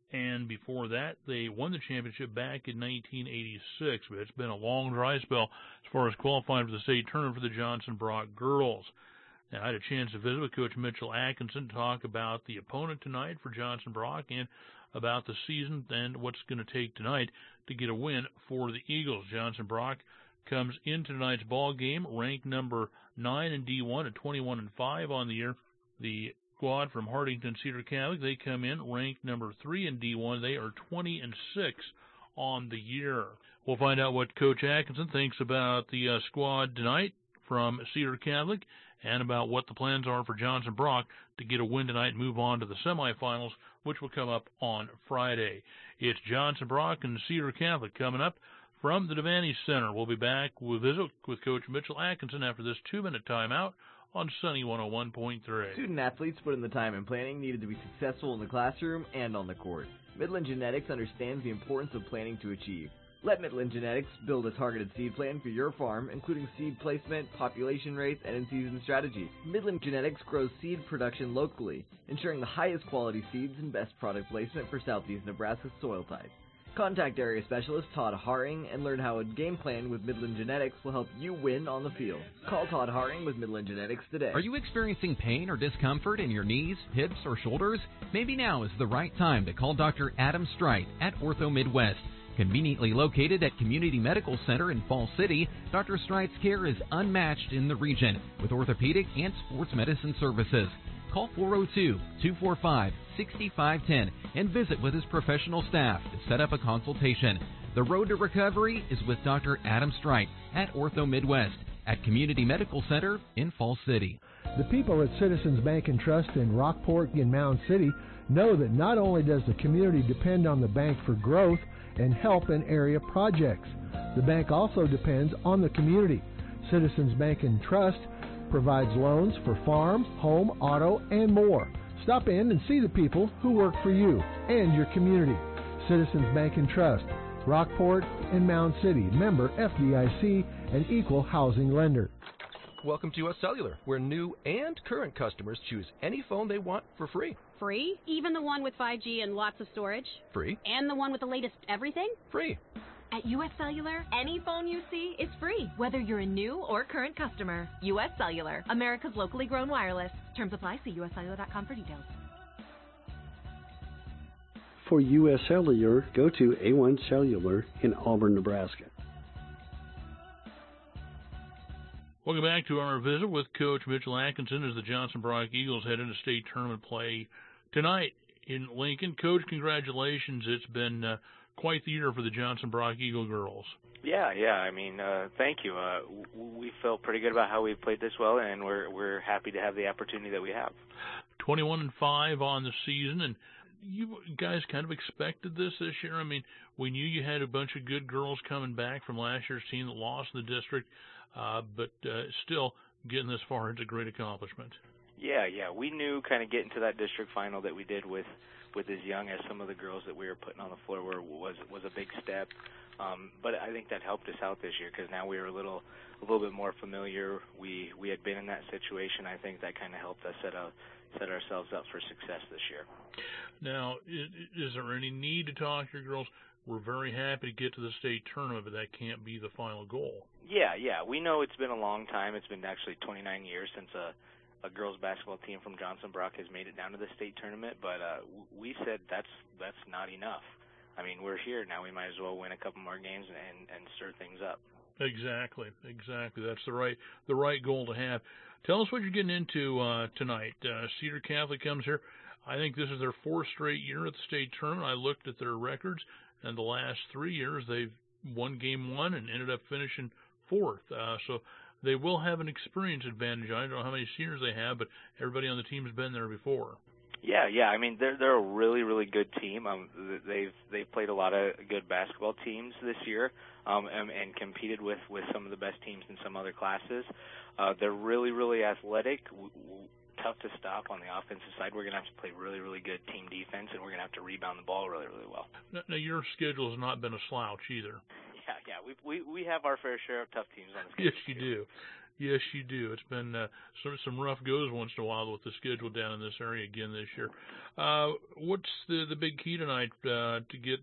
and before that, they won the championship back in 1986. But it's been a long dry spell as far as qualifying for the state tournament for the Johnson Brock girls. Now, I had a chance to visit with Coach Mitchell Atkinson to talk about the opponent tonight for Johnson Brock and about the season and what's going to take tonight to get a win for the Eagles. Johnson Brock comes into tonight's ball game ranked number 9 in D1 at 21-5 on the year. The squad from Hartington Cedar Catholic, they come in ranked number 3 in D1. They are 20-6 on the year. We'll find out what Coach Atkinson thinks about the squad tonight from Cedar Catholic and about what the plans are for Johnson Brock to get a win tonight and move on to the semifinals, which will come up on Friday. It's Johnson Brock and Cedar Catholic coming up from the Devaney Center. We'll be back with visit with Coach Mitchell Atkinson after this 2-minute timeout on Sunny 101.3. Student-athletes put in the time and planning needed to be successful in the classroom and on the court. Midland Genetics understands the importance of planning to achieve. Let Midland Genetics build a targeted seed plan for your farm, including seed placement, population rates, and in-season strategies. Midland Genetics grows seed production locally, ensuring the highest quality seeds and best product placement for southeast Nebraska's soil types. Contact area specialist Todd Haring and learn how a game plan with Midland Genetics will help you win on the field. Call Todd Haring with Midland Genetics today. Are you experiencing pain or discomfort in your knees, hips, or shoulders? Maybe now is the right time to call Dr. Adam Streit at Ortho Midwest. Conveniently located at Community Medical Center in Falls City, Dr. Streit's care is unmatched in the region with orthopedic and sports medicine services. Call 402-245-6510 and visit with his professional staff to set up a consultation. The road to recovery is with Dr. Adam Streit at Ortho Midwest at Community Medical Center in Falls City. The people at Citizens Bank and Trust in Rockport and Mound City know that not only does the community depend on the bank for growth and help in area projects, the bank also depends on the community. Citizens Bank and Trust provides loans for farm, home, auto, and more. Stop in and see the people who work for you and your community. Citizens Bank and Trust, Rockport and Mound City, member FDIC, and equal housing lender. Welcome to US Cellular, where new and current customers choose any phone they want for free. Free? Even the one with 5G and lots of storage? Free. And the one with the latest everything? Free. At US Cellular, any phone you see is free, whether you're a new or current customer. US Cellular, America's locally grown wireless. Terms apply. See uscellular.com for details. For US Cellular, go to A1 Cellular in Auburn, Nebraska. Welcome back to our visit with Coach Mitchell Atkinson as the Johnson Brock Eagles head into state tournament play tonight in Lincoln. Coach, congratulations. It's been quite the year for the Johnson Brock Eagle girls. Yeah. I mean, thank you. We feel pretty good about how we've played this well, and we're happy to have the opportunity that we have. 21-5 on the season, and you guys kind of expected this year. I mean, we knew you had a bunch of good girls coming back from last year's team that lost in the district, but still getting this far is a great accomplishment. Yeah. We knew kind of getting to that district final that we did with as young as some of the girls that we were putting on the floor was a big step. But I think that helped us out this year because now we were a little bit more familiar. We had been in that situation. I think that kind of helped us set ourselves up for success this year. Now, is there any need to talk to your girls? We're very happy to get to the state tournament, but that can't be the final goal. Yeah. We know it's been a long time. It's been actually 29 years since a girls basketball team from Johnson Brock has made it down to the state tournament, but we said that's not enough. I mean, we're here now. We might as well win a couple more games and stir things up. Exactly. That's the right goal to have. Tell us what you're getting into tonight. Cedar Catholic comes here. I think this is their fourth straight year at the state tournament. I looked at their records, and the last 3 years they've won game one and ended up finishing fourth. So they will have an experience advantage. I don't know how many seniors they have, but everybody on the team has been there before. Yeah. I mean, they're a really, really good team. They've played a lot of good basketball teams this year, and competed with some of the best teams in some other classes. They're really, really athletic. Tough to stop on the offensive side. We're going to have to play really, really good team defense, and we're going to have to rebound the ball really, really well. Now, your schedule has not been a slouch either. Yeah. We have our fair share of tough teams on the schedule. Yes, you do. Yes, you do. It's been some rough goes once in a while with the schedule down in this area again this year. What's the big key tonight to get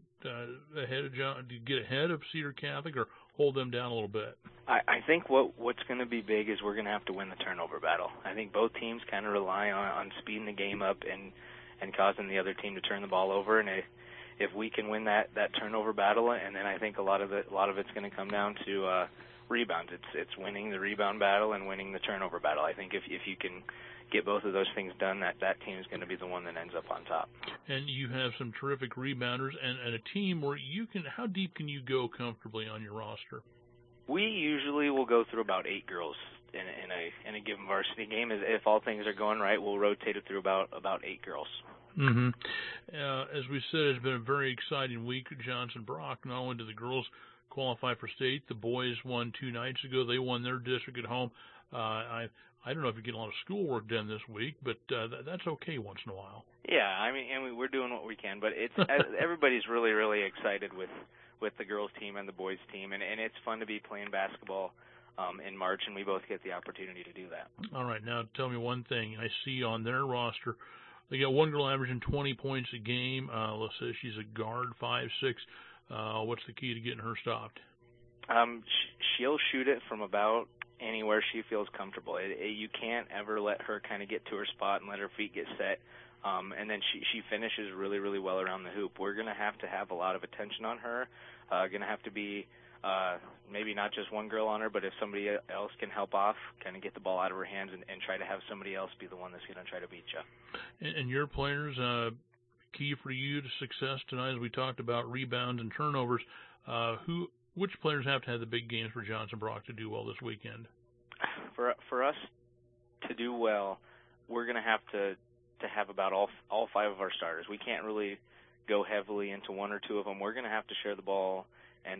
ahead of Cedar Catholic, or hold them down a little bit? I think what's going to be big is we're going to have to win the turnover battle. I think both teams kind of rely on speeding the game up and causing the other team to turn the ball over, and if we can win that turnover battle, and then I think a lot of it's going to come down to rebounds. It's winning the rebound battle and winning the turnover battle. I think if you can get both of those things done, that team is going to be the one that ends up on top. And you have some terrific rebounders and a team where how deep can you go comfortably on your roster? We usually will go through about 8 girls in a given varsity game. If all things are going right, we'll rotate it through about 8 girls. Mm-hmm. As we said, it's been a very exciting week at Johnson Brock. Not only did the girls qualify for state, the boys won 2 nights ago. They won their district at home. I don't know if you get a lot of schoolwork done this week, but that's okay once in a while. Yeah, I mean, we're doing what we can, but it's everybody's really, really excited with the girls team and the boys team, and it's fun to be playing basketball in March, and we both get the opportunity to do that. All right, now tell me one thing. I see on their roster, they got one girl averaging 20 points a game. Let's say she's a guard, 5'6". What's the key to getting her stopped? She'll shoot it from about anywhere she feels comfortable. You can't ever let her kind of get to her spot and let her feet get set. And then she finishes really, really well around the hoop. We're going to have a lot of attention on her. Going to have to be maybe not just one girl on her, but if somebody else can help off, kind of get the ball out of her hands and try to have somebody else be the one that's going to try to beat you. And your players, key for you to success tonight, as we talked about rebounds and turnovers, which players have to have the big games for Johnson Brock to do well this weekend? For us to do well, we're going to have about all 5 of our starters. We can't really go heavily into 1 or 2 of them. We're going to have to share the ball, and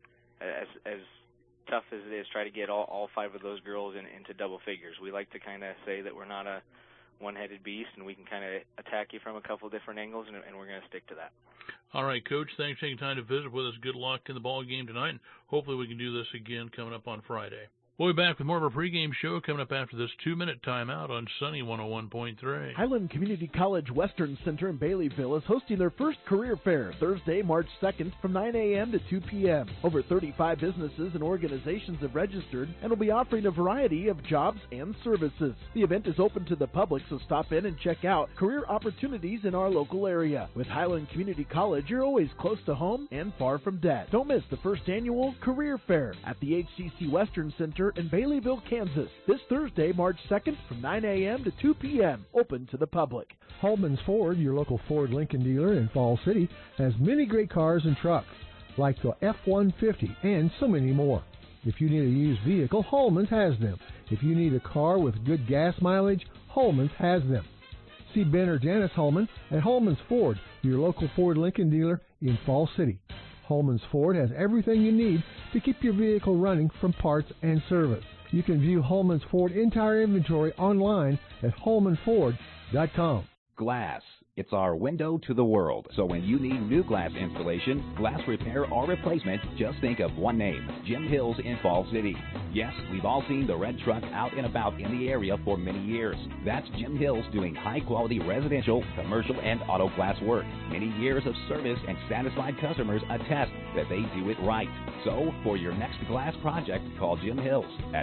as tough as it is, try to get all 5 of those girls into double figures. We like to kind of say that we're not a one-headed beast, and we can kind of attack you from a couple different angles, and we're going to stick to that. All right, Coach, thanks for taking time to visit with us. Good luck in the ball game tonight, and hopefully we can do this again coming up on Friday. We'll be back with more of our pregame show coming up after this 2-minute timeout on Sunny 101.3. Highland Community College Western Center in Baileyville is hosting their first career fair Thursday, March 2nd from 9 a.m. to 2 p.m. Over 35 businesses and organizations have registered and will be offering a variety of jobs and services. The event is open to the public, so stop in and check out career opportunities in our local area. With Highland Community College, you're always close to home and far from debt. Don't miss the first annual career fair at the HCC Western Center in Baileyville, Kansas, this Thursday, March 2nd from 9 a.m. to 2 p.m., open to the public. Holman's Ford, your local Ford Lincoln dealer in Falls City, has many great cars and trucks, like the F-150 and so many more. If you need a used vehicle, Holman's has them. If you need a car with good gas mileage, Holman's has them. See Ben or Janice Holman at Holman's Ford, your local Ford Lincoln dealer in Falls City. Holman's Ford has everything you need to keep your vehicle running from parts and service. You can view Holman's Ford entire inventory online at holmanford.com. Glass. It's our window to the world. So when you need new glass installation, glass repair, or replacement, just think of one name, Jim Hills in Falls City. Yes, we've all seen the red truck out and about in the area for many years. That's Jim Hills doing high-quality residential, commercial, and auto glass work. Many years of service and satisfied customers attest that they do it right. So for your next glass project, call Jim Hills at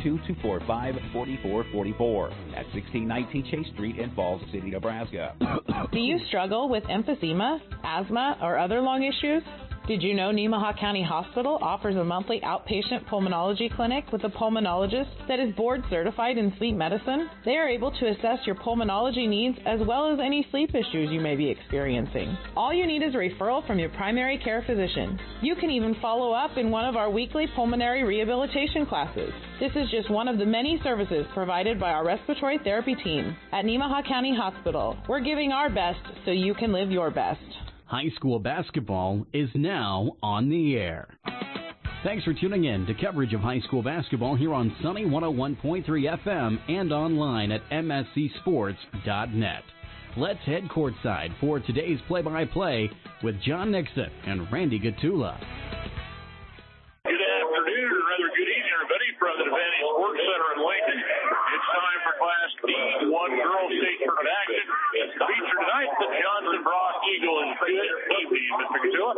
402-245-4444 at 1619 Chase Street in Falls City, Nebraska. Do you struggle with emphysema, asthma, or other lung issues? Did you know Nemaha County Hospital offers a monthly outpatient pulmonology clinic with a pulmonologist that is board certified in sleep medicine? They are able to assess your pulmonology needs as well as any sleep issues you may be experiencing. All you need is a referral from your primary care physician. You can even follow up in one of our weekly pulmonary rehabilitation classes. This is just one of the many services provided by our respiratory therapy team. At Nemaha County Hospital, we're giving our best so you can live your best. High school basketball is now on the air. Thanks for tuning in to coverage of high school basketball here on Sunny 101.3 FM and online at mscsports.net. Let's head courtside for today's play-by-play with John Nixon and Randy Gatula. Good afternoon, or rather good evening, everybody, from the Advantage Sports Center Eagles. Good evening, Mr. Gattua.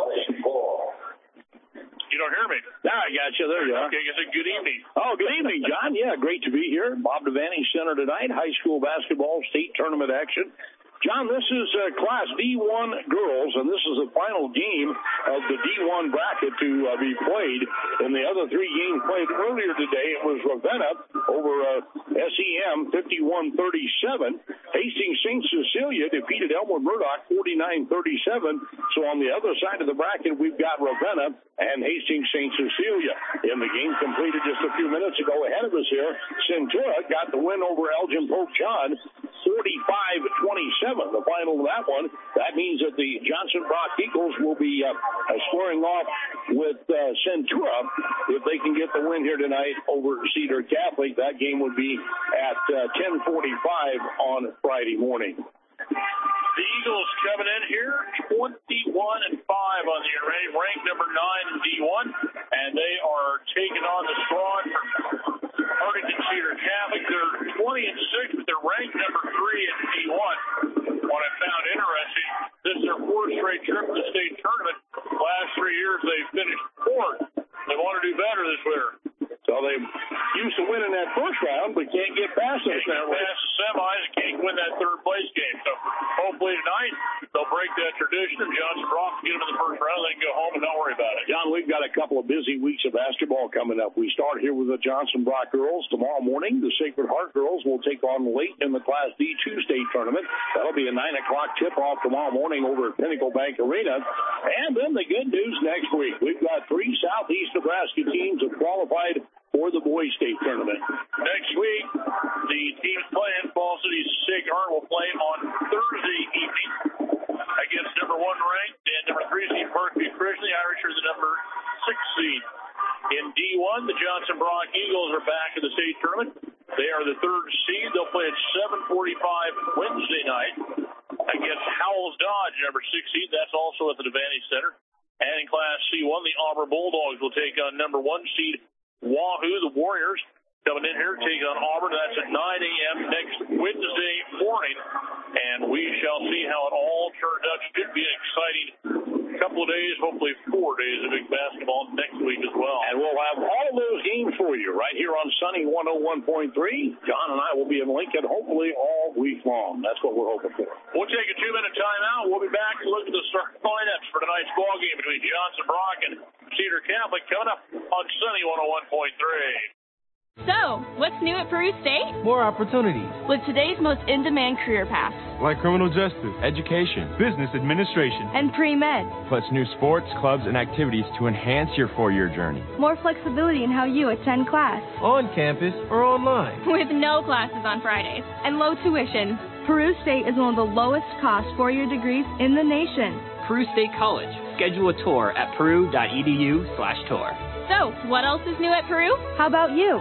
You don't hear me? I got you. There you are. Okay, I said good evening. Oh, good evening, John. Yeah, great to be here. Bob Devaney Center tonight, high school basketball state tournament action. John, this is Class D1 girls, and this is the final game of the D1 bracket to be played. In the other three games played earlier today, it was Ravenna over SEM 51-37. Hastings St. Cecilia defeated Elmwood Murdoch 49-37. So on the other side of the bracket, we've got Ravenna and Hastings St. Cecilia. In the game completed just a few minutes ago ahead of us here, Centura got the win over Elgin Pope John 45-27. The final of that one. That means that the Johnson Brock Eagles will be squaring off with Centura if they can get the win here tonight over Cedar Catholic. That game would be at 10:45 on Friday morning. The Eagles coming in here 21-5 on the array, ranked number 9 in D1, and they are taking on the strong Huntington Cedar Catholic. They're 20-6, but they're ranked number 3 in D1. What I found interesting, this is their fourth straight trip to the state tournament. Last 3 years they've finished fourth. They want to do better this year. So they used to win in that first round, but can't get past it. Can't get past the semis and can't win that third place game. So hopefully tonight they'll break that tradition and Johnson Brock will get them in the first round. They can go home and not worry about it. John, we've got a couple of busy weeks of basketball coming up. We start here with the Johnson Brock girls tomorrow morning. The Sacred Heart girls will take on late in the Class D2 state tournament. That'll be a 9 o'clock tip-off tomorrow morning over at Pinnacle Bank Arena. And then the good news next week. We've got 3 Southeast Nebraska teams have qualified for the boys state tournament. Next week, the teams playing Fall City Sacred Heart will play on Thursday evening against number 1 ranked and number 3 seed Berkeley Christian. The Irish are the number 6 seed. In D1, the Johnson Brock Eagles are back in the state tournament. They are the 3rd seed. They'll play at 7:45 Wednesday night against Howells Dodge, number 6 seed. That's also at the Devaney Center. And in Class C1, the Auburn Bulldogs will take on number 1 seed Wahoo. The Warriors coming in here taking on Auburn. That's at 9 a.m. next Wednesday morning. And we shall see how it all turns out. It should be an exciting couple of days, hopefully 4 days of big basketball next week as well. And we'll have all of those games for you right here on Sunny 101.3. John and I will be in Lincoln hopefully all week long. That's what we're hoping for. We'll take a 2-minute timeout. We'll be back to look at the starting lineups for tonight's ball game between Johnson Brock and Cedar Catholic coming up on Sunny 101.3. So, what's new at Peru State? More opportunities. With today's most in-demand career paths. Like criminal justice, education, business administration, and pre-med. Plus new sports, clubs, and activities to enhance your 4-year journey. More flexibility in how you attend class. On campus or online. With no classes on Fridays. And low tuition. Peru State is one of the lowest cost 4-year degrees in the nation. Peru State College. Schedule a tour at peru.edu/tour. So, what else is new at Peru? How about you?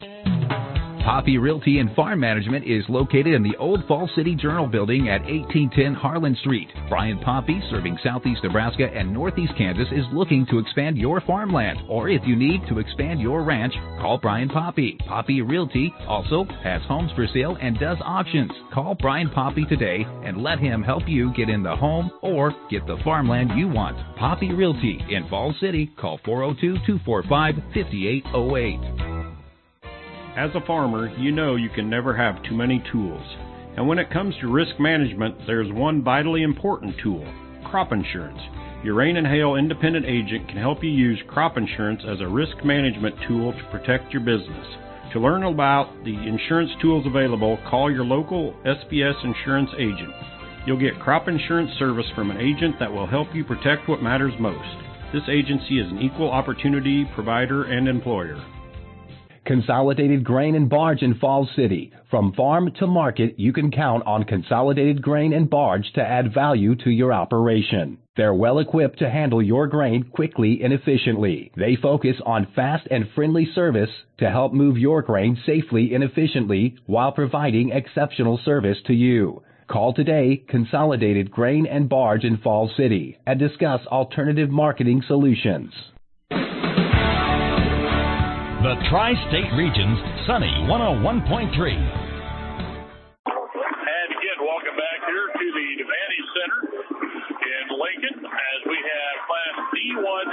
Poppy Realty and Farm Management is located in the Old Fall City Journal Building at 1810 Harlan Street. Brian Poppy, serving southeast Nebraska and northeast Kansas, is looking to expand your farmland. Or if you need to expand your ranch, call Brian Poppy. Poppy Realty also has homes for sale and does auctions. Call Brian Poppy today and let him help you get in the home or get the farmland you want. Poppy Realty in Falls City. Call 402-245-5808. As a farmer, you know you can never have too many tools. And when it comes to risk management, there's one vitally important tool, crop insurance. Your Rain and Hail independent agent can help you use crop insurance as a risk management tool to protect your business. To learn about the insurance tools available, call your local SBS insurance agent. You'll get crop insurance service from an agent that will help you protect what matters most. This agency is an equal opportunity provider and employer. Consolidated Grain and Barge in Falls City. From farm to market, you can count on Consolidated Grain and Barge to add value to your operation. They're well equipped to handle your grain quickly and efficiently. They focus on fast and friendly service to help move your grain safely and efficiently while providing exceptional service to you. Call today, Consolidated Grain and Barge in Falls City, and discuss alternative marketing solutions. The Tri-State Region's Sunny 101.3. And again, welcome back here to the Devaney Center in D1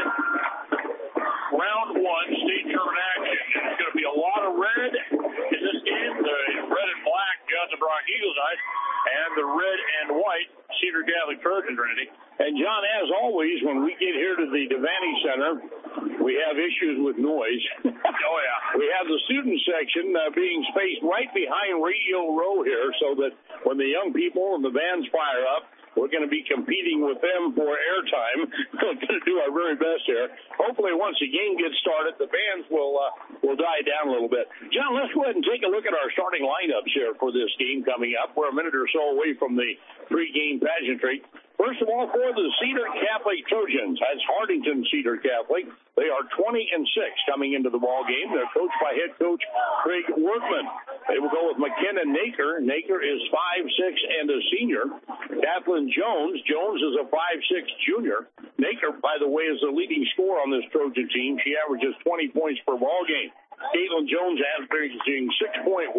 round 1 state tournament action. It's going to be a lot of red in this game. The red and black Johnson Brock Eagles Knights and the red and white Cedar Catholic Trojans, Randy. And, John, as always, when we get here to the Devaney Center, we have issues with noise. Oh, yeah. We have the student section being spaced right behind Radio Row here so that when the young people and the bands fire up, we're going to be competing with them for airtime. We're going to do our very best here. Hopefully, once the game gets started, the bands will die down a little bit. John, let's go ahead and take a look at our starting lineups here for this game coming up. We're a minute or so away from the pregame pageantry. First of all, for the Cedar Catholic Trojans, that's Hardington Cedar Catholic. They are 20-6 coming into the ball game. They're coached by head coach Craig Workman. They will go with McKenna Naker. Naker is 5'6" and a senior. Kathleen Jones. Jones is a 5'6" junior. Naker, by the way, is the leading scorer on this Trojan team. She averages 20 points per ball game. Caitlin Jones averaging 6.1.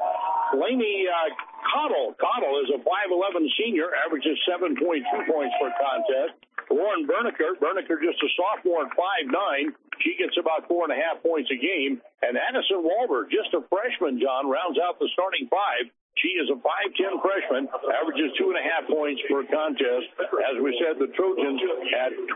Lainey Cottle. Cottle is a 5'11" senior, averages 7.2 points per contest. Lauren Berniker just a sophomore at 5'9". She gets about 4.5 points a game. And Addison Walber, just a freshman, John, rounds out the starting five. She is a 5'10" freshman, averages 2.5 points per contest. As we said, the Trojans at 20-6.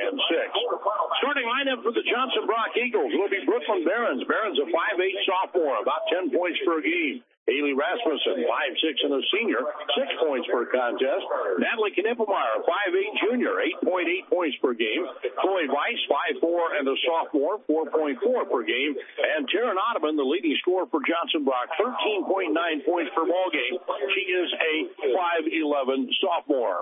Starting lineup for the Johnson Brock Eagles will be Brooklyn Barons. Barons a 5'8" sophomore, about 10 points per game. Haley Rasmussen, 5'6" and a senior, 6 points per contest. Natalie Knippelmeyer, 5'8" junior, 8.8 points per game. Chloe Weiss, 5'4" and a sophomore, 4.4 per game. And Taryn Ottoman, the leading scorer for Johnson Brock, 13.9 points per ball game. She is a 5'11" sophomore.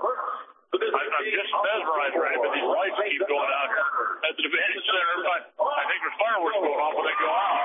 I'm just mesmerized, right? But these lights keep going out at the Devaney Center. I think there's fireworks going off when they go out.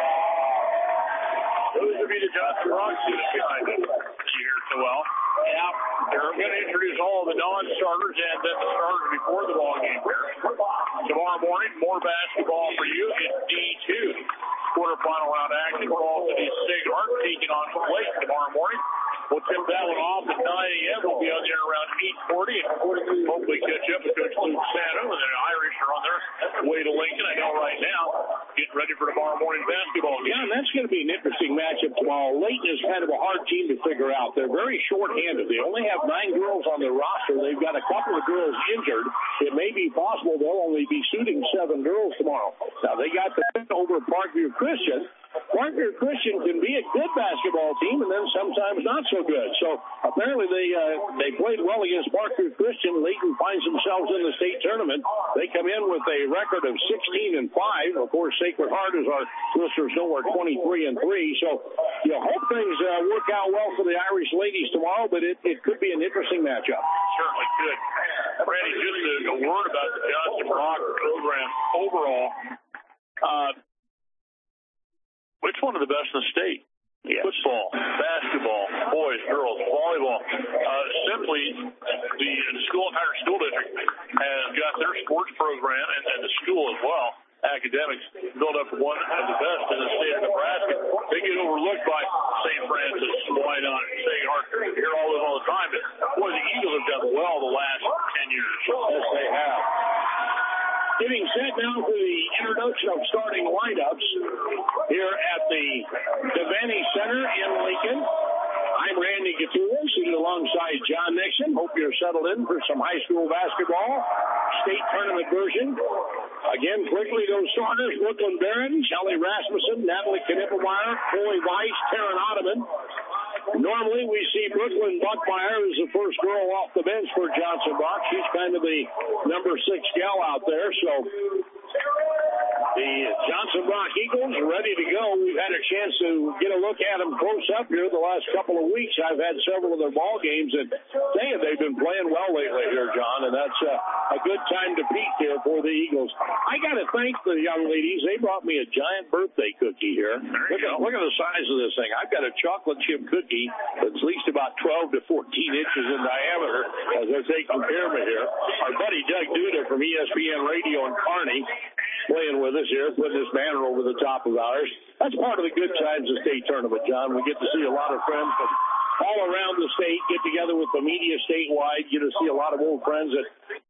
Those would be the Johnson Brock students behind it. You hear so well. Yeah, they're going to introduce all of the non-starters and then the starters before the ball game here. Tomorrow morning, more basketball for you in D2. Quarterfinal round action. Fall City State Heart taking on Blake tomorrow morning. We'll tip that one off at 9 a.m. We'll be on there around 8:40 and hopefully catch up with Coach Luke Sano. And then the Irish are on their way to Lincoln. I know right now, getting ready for tomorrow morning basketball game. Yeah, and that's going to be an interesting matchup tomorrow. Layton is kind of a hard team to figure out. They're very short-handed. They only have 9 girls on their roster. They've got a couple of girls injured. It may be possible they'll only be shooting 7 girls tomorrow. Now, they got the win over Parkview Christian. Parkview Christian can be a good basketball team and then sometimes not so good. So apparently they played well against Parkview Christian. Layton finds themselves in the state tournament. They come in with a record of 16-5. Of course, Sacred Heart, as our listeners know, are 23-3. So you hope things work out well for the Irish ladies tomorrow, but it could be an interesting matchup. Certainly could. Randy, just a word about the Johnson Brock program overall. It's one of the best in the state. Yes. Football, basketball, boys, girls, volleyball. Simply, the entire school district has got their sports program and the school as well. Academics built up one of the best in the state of Nebraska. They get overlooked by St. Francis, Wynot, Sacred Heart. You hear all this all the time, but boy, the Eagles have done well the last 10 years. Yes, they have. Getting set now for the introduction of starting lineups here at the Devaney Center in Lincoln. I'm Randy Gutierrez, sitting alongside John Nixon. Hope you're settled in for some high school basketball, state tournament version. Again, quickly, those starters: Brooklyn Barron, Shelly Rasmussen, Natalie Knippelmeyer, Chloe Weiss, Taryn Ottoman. Normally, we see Brooklyn Buckmeyer as the first girl off the bench for Johnson Brock. She's kind of the number 6 gal out there. So the Johnson Brock Eagles are ready to go. We've had a chance to get a look at them close up here the last couple of weeks. I've had several of their ball games, and they've been playing well lately here, John, and that's a good time to peak here for the Eagles. I got to thank the young ladies. They brought me a giant birthday cookie here. Look at the size of this thing. I've got a chocolate chip cookie that's at least about 12 to 14 inches in diameter as they're taking care of me here. Our buddy Doug Duda from ESPN Radio in Kearney playing with us here, putting this banner over the top of ours. That's part of the good times of the state tournament, John. We get to see a lot of friends from all around the state, get together with the media statewide, get to see a lot of old friends that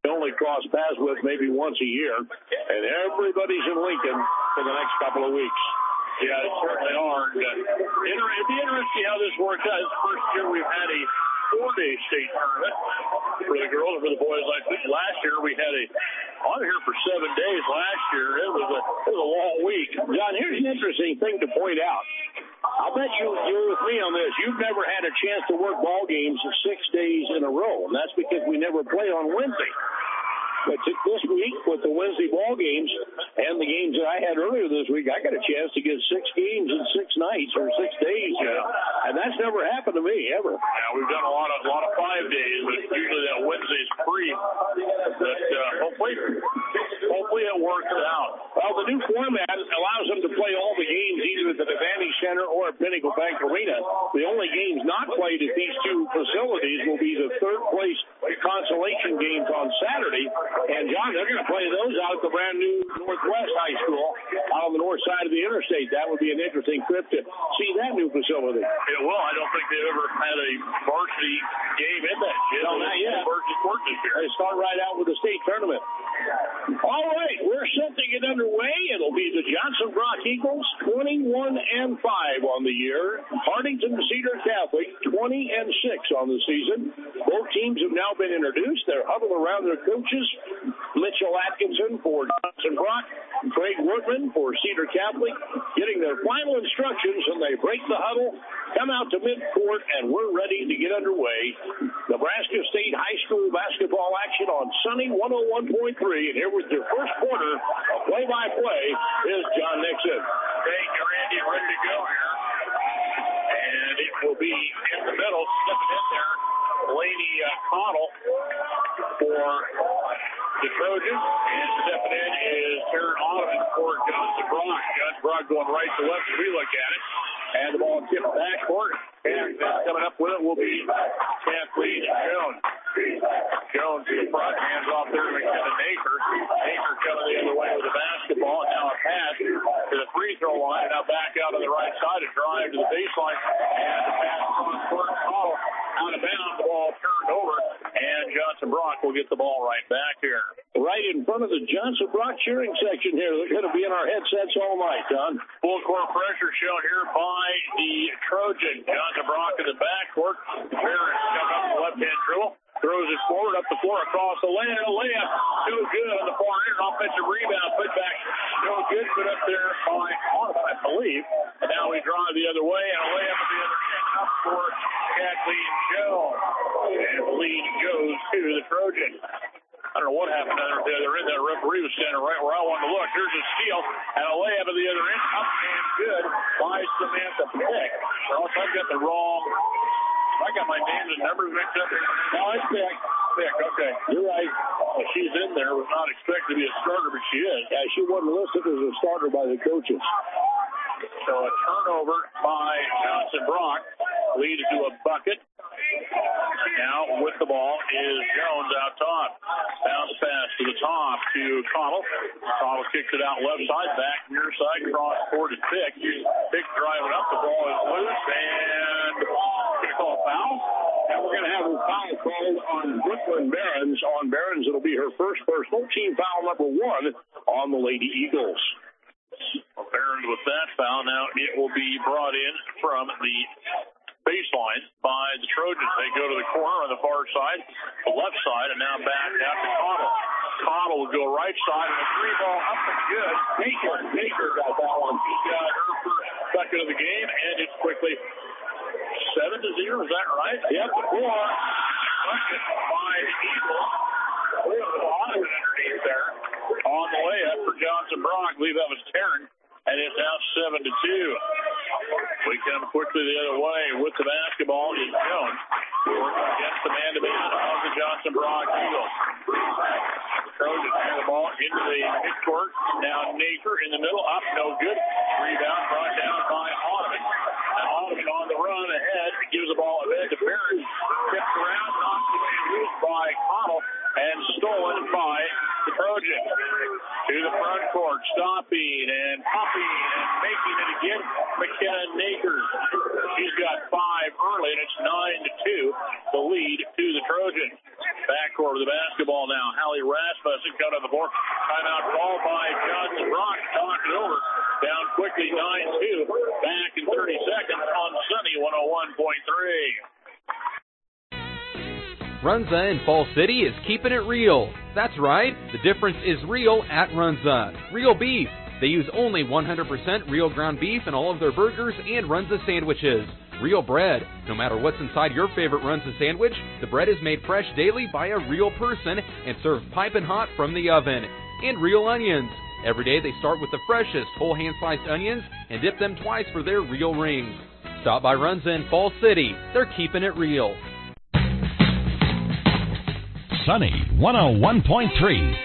only cross paths with maybe once a year. And everybody's in Lincoln for the next couple of weeks. Yeah, they certainly are. It'd be interesting how this works out. This first year we've had a 4-day state tournament for the girls and for the boys. Like last year, we had on here for 7 days. Last year, it was a long week. John, here's an interesting thing to point out. I'll bet you're with me on this. You've never had a chance to work ball games 6 days in a row, and that's because we never play on Wednesday. But this week, with the Wednesday ball games and the games that I had earlier this week, I got a chance to get 6 games in 6 nights or 6 days, and that's never happened to me ever. Yeah, we've done a lot of 5 days, but usually that Wednesday's free. But hopefully it works out. Well, the new format allows them to play all the games either at the Advantage Center or at Pinnacle Bank Arena. The only games not played at these two facilities will be the third-place consolation games on Saturday. And, John, they're going to play those out at the brand-new Northwest High School out on the north side of the interstate. That would be an interesting trip to see that new facility. It will. I don't think they've ever had a varsity game in that gym. No, not yet. They start right out with the state tournament. All right, we're set to get underway. It'll be the Johnson Brock Eagles, 21-5 on the year. Hartington Cedar Catholic, 20-6 on the season. Both teams have now been introduced. They're huddled around their coaches. Mitchell Atkinson for Johnson Brock, Craig Workman for Cedar Catholic, getting their final instructions, and they break the huddle, come out to midcourt, and we're ready to get underway. Nebraska State High School basketball action on Sunny 101.3, and here with your first quarter of play-by-play is John Nixon. Thank you, Randy. Ready to go here. And it will be in the middle, slipping in there. Lady Connell for the Trojans, and stepping in is Karen Ottoman for Johnson Brock. Johnson Brock going right to left as we look at it. And the ball tipped backcourt. And coming up with it will be Kathleen Jones. Jones to the front, hands off there to McKenna Naker. Naker coming the other way with the basketball. And now a pass to the free throw line. Now back out on the right side, a drive to the baseline. And the pass on court. Connell out of bounds. The ball turned over. And Johnson Brock will get the ball right back here. Right in front of the Johnson Brock cheering section here. They're going to be in our headsets all night, John. Full court pressure shown here by the Trojan. Johnson Brock in the backcourt. Barron coming up the left-hand dribble. Throws it forward, up the floor, across the lane. A layup, no good on the far end. Offensive rebound, put back, no good. Put up there by Ottoman, I believe. And now we drive the other way, and a layup at the other end up for Kathleen Jones. And the lead goes to the Trojans. I don't know what happened out there. They're in there. Referee was standing right where I wanted to look. Here's a steal and a layup at the other end. Up and good by Samantha Pick. Well, I've got the wrong. I got my names and numbers mixed up. No, it's Pick. Pick, okay. You're right. Well, she's in there. Was not expected to be a starter, but she is. Yeah, she wasn't listed as a starter by the coaches. So a turnover by Johnson Brock leads to a bucket. Now with the ball is Jones out top. Bounce pass to the top to Connell. Connell kicks it out left side, back near side, cross court to Pick. Pick driving up, the ball is loose, and going to call a foul. And we're going to have a foul called on Brooklyn Barons. On Barons, it'll be her first personal, team foul number 1 on the Lady Eagles. Well, Barons with that foul. Now it will be brought in from the baseline by the Trojans. They go to the corner on the far side, the left side, and now back out to Connell. Connell will go right side, and a 3-ball up and good. Baker got that one. He got her first bucket of the game, and it's quickly 7-0. Is that right? Yep, 4. Bucket by the Eagles. There's a lot of it underneath there. On the layup for Johnson Brock. I believe that was Tarrant. And it's now 7-2. We come quickly the other way with the basketball is Jones. Working against the man-to-man of the Johnson Brock Eagles. Trojans hand the ball into the midcourt. Now Naker in the middle, up, no good. Rebound brought down by Ottoman. And Ottoman on the run ahead, gives the ball ahead to Barron. Tipped around, knocked it loose by Connell, and stolen by the Trojans. To the front court, stopping and popping and making it again, McKenna Naker. She's got 5 early, and it's 9-2, the lead to the Trojans. Backcourt with the basketball now. Hallie Rasmussen coming on the board. Timeout called by Johnson Brock. Talked it over. Down quickly, 9-2. Back in 30 seconds on Sunny 101.3. Runza in Fall City is keeping it real. That's right. The difference is real at Runza. Real beef. They use only 100% real ground beef in all of their burgers and Runza sandwiches. Real bread. No matter what's inside your favorite Runza sandwich, the bread is made fresh daily by a real person and served piping hot from the oven. And real onions. Every day they start with the freshest whole hand-sliced onions and dip them twice for their real rings. Stop by Runza in Fall City. They're keeping it real. Sunny 101.3.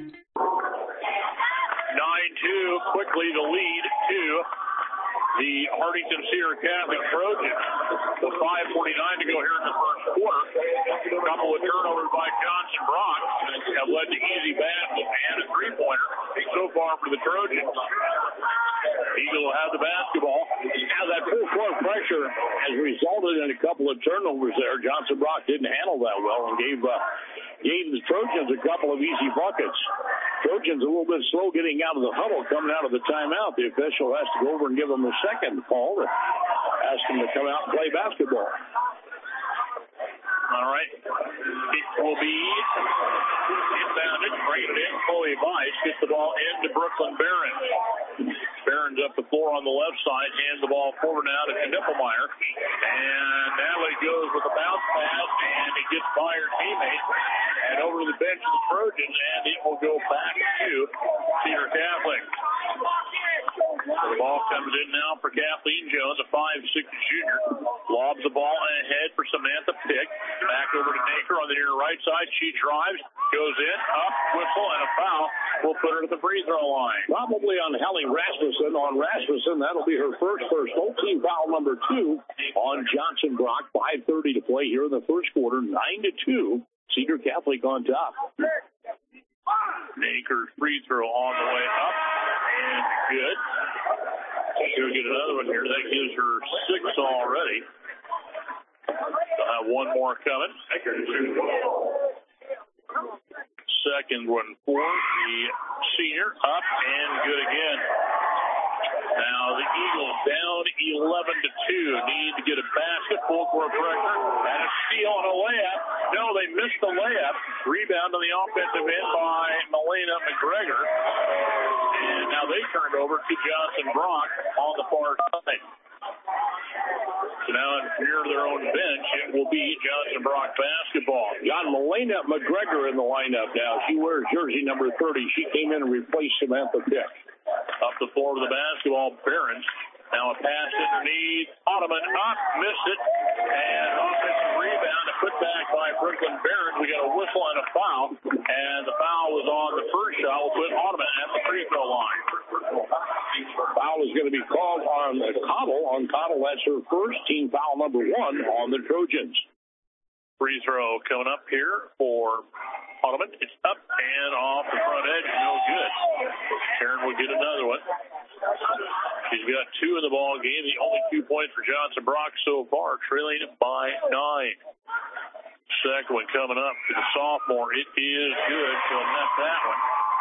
9-2, quickly the lead to the Hartington Cedar Catholic Trojans. With 5:49 to go here in the first quarter. A couple of turnovers by Johnson Brock have led to easy baskets and a three-pointer so far for the Trojans. Eagle will have the basketball. Now that full court pressure has resulted in a couple of turnovers there. Johnson Brock didn't handle that well and gave the Trojans a couple of easy buckets. Trojans a little bit slow getting out of the huddle, coming out of the timeout. The official has to go over and give them a second call to ask them to come out and play basketball. All right. It will be inbounded, bring it in. Chloe Bice gets the ball into Brooklyn Barron. Barron's up the floor on the left side, hands the ball forward now to Knippelmeyer. And Natalie goes with a bounce pass, and it gets by her teammate. And over to the bench of the Trojans, and it will go back to Cedar Catholic. The ball comes in now for Kathleen Jones, a 5'6" junior. Lobs the ball ahead for Samantha Pick. Back over to Naker on the near right side. She drives, goes in, up, whistle, and a foul. We'll put her at the free throw line. Probably on Hallie Rasmussen. On Rasmussen, that'll be her first personal. Team foul number 2 on Johnson Brock. 5:30 to play here in the first quarter. 9-2. Cedar Catholic on top. Naker's free throw on the way up. And good. She'll get another one here. That gives her 6 already. They'll have one more coming. Second one for the senior. Up and good again. Now the Eagles down 11-2. Need to get a basket. Full court pressure. And a steal and a layup. No, they missed the layup. Rebound on the offensive end by Melena McGregor. And now they turned over to Johnson Brock on the far side. So now near their own bench, it will be Johnson Brock basketball. Got Melena McGregor in the lineup now. She wears jersey number 30. She came in and replaced Samantha Pick. Up the floor with the basketball, Barons. Now a pass underneath. Ottoman up, missed it. And offensive rebound and put back by Brooklyn Barons. We got a whistle and a foul. And the foul was on the first shot. We'll put Ottoman at the free throw line. Foul is going to be called on Cottle. On Cottle, that's her first. Team foul number 1 on the Trojans. Free throw coming up here for Ottoman. It's up and off the front edge. No good. Sharon will get another one. She's got 2 in the ball game. The only 2 points for Johnson Brock so far, trailing by 9. Second one coming up to the sophomore. It is good. She'll net that one.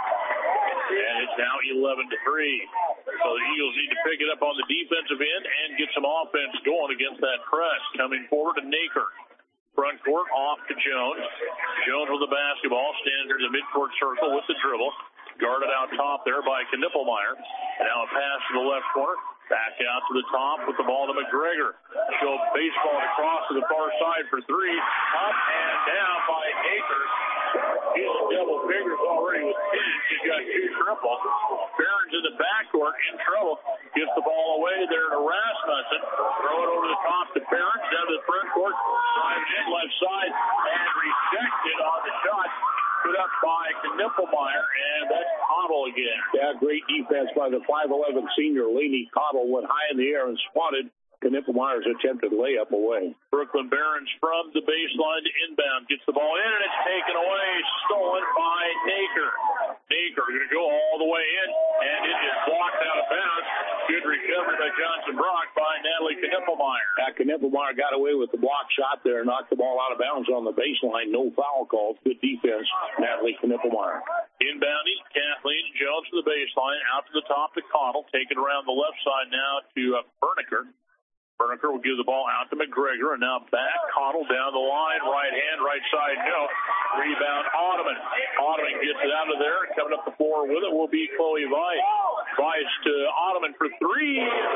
And it's now 11-3. So the Eagles need to pick it up on the defensive end and get some offense going against that press. Coming forward to Naker. Front court off to Jones. Jones with the basketball. Stands in the midcourt circle with the dribble. Guarded out top there by Knippelmeyer. Now a pass to the left corner. Back out to the top with the ball to McGregor. She'll baseball it across to the far side for 3. Up and down by Naker. He's in double figures already with 10. She's got 2 triples. Barron's in the backcourt in trouble. Gets the ball away there to Rasmussen. Throw it over the top to Barron's. Down to the front court. Drives in left side and rejected on the shot. Put up by Knippelmeyer, and that's Cottle again. Yeah, great defense by the 5'11" senior. Lainey Cottle went high in the air and swatted Knippelmeyer's attempted layup away. Brooklyn Barons from the baseline to inbound. Gets the ball in, and it's taken away. Stolen by Naker. Naker going to go all the way in, and it is blocked out of bounds. Good recovery by Johnson Brock by Natalie Knippelmeyer. Knippelmeyer. Knippelmeyer got away with the block shot there, knocked the ball out of bounds on the baseline. No foul call. Good defense, Natalie Knippelmeyer. Inbounding, Kathleen Jones to the baseline, out to the top to Connell, taken around the left side now to Berniker. Berniker will give the ball out to McGregor, and now back, Connell down the line, right hand, right side, no. Rebound, Ottoman. Ottoman gets it out of there. Coming up the floor with it will be Chloe Weiss. Weiss to Ottoman for three.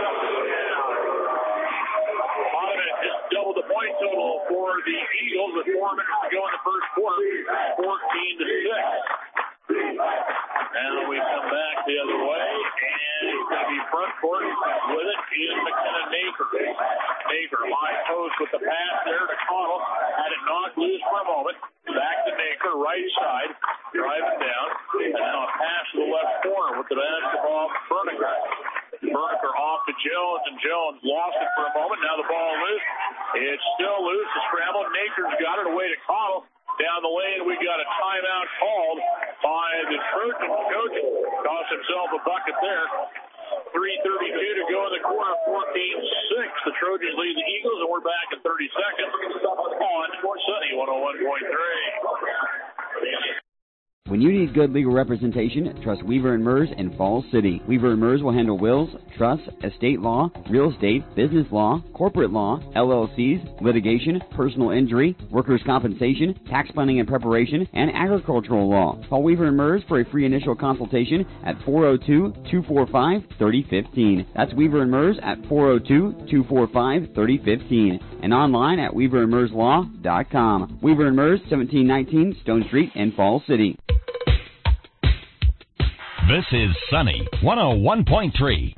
Ottoman just doubled the point total for the Eagles with 4 minutes to go in the first quarter, 14-6. Now we come back the other way, and it's going to be front court with it is McKenna Naker. Naker, high post with the pass there to Connell. Had it knocked loose for a moment. Back to Naker, right side, driving down. And now a pass to the left corner with the basketball. Berniker off to Jones, and Jones lost it for a moment. Now the ball loose. It's still loose. The scramble. Naker's got it away to Connell. Down the lane, we got a timeout called by the Trojans. Coach cost himself a bucket there. 3:32 to go in the quarter, 14-6. The Trojans lead the Eagles, and we're back in 30 seconds on Sunny 101.3. When you need good legal representation, trust Weaver & Mers in Falls City. Weaver & Mers will handle wills, trusts, estate law, real estate, business law, corporate law, LLCs, litigation, personal injury, workers' compensation, tax planning and preparation, and agricultural law. Call Weaver & Mers for a free initial consultation at 402-245-3015. That's Weaver & Mers at 402-245-3015 and online at weaverandmerslaw.com. Weaver & Mers, 1719 Stone Street in Falls City. This is Sunny 101.3. Once again,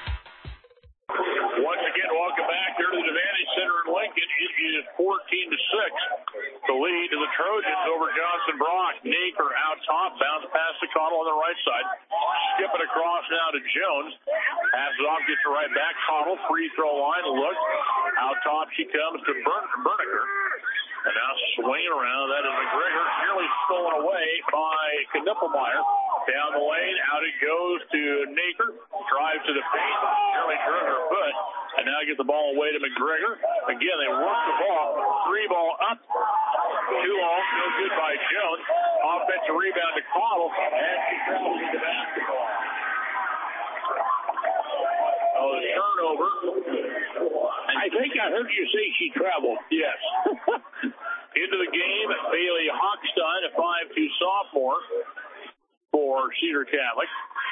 welcome back here to the Advantage Center in Lincoln. It is 14-6. The lead to the Trojans over Johnson Brock. Naker out top, bounce pass to Connell on the right side. Skip it across now to Jones. Passes off, gets it right back. Connell, free throw line, look. Out top she comes to Berniker. And now swinging around, that is McGregor, nearly stolen away by Knippelmeyer. Down the lane, out it goes to Naker. Drive to the paint, nearly drew her foot. And now get the ball away to McGregor. Again, they work the ball. Three ball up. Too long, no good by Jones. Offensive rebound to Connell. And she travels with the basketball. Oh, the turnover. I think I heard you say she traveled. Yes. Into the game, Bailey Hochstein, a 5'2" sophomore for Cedar Catholic.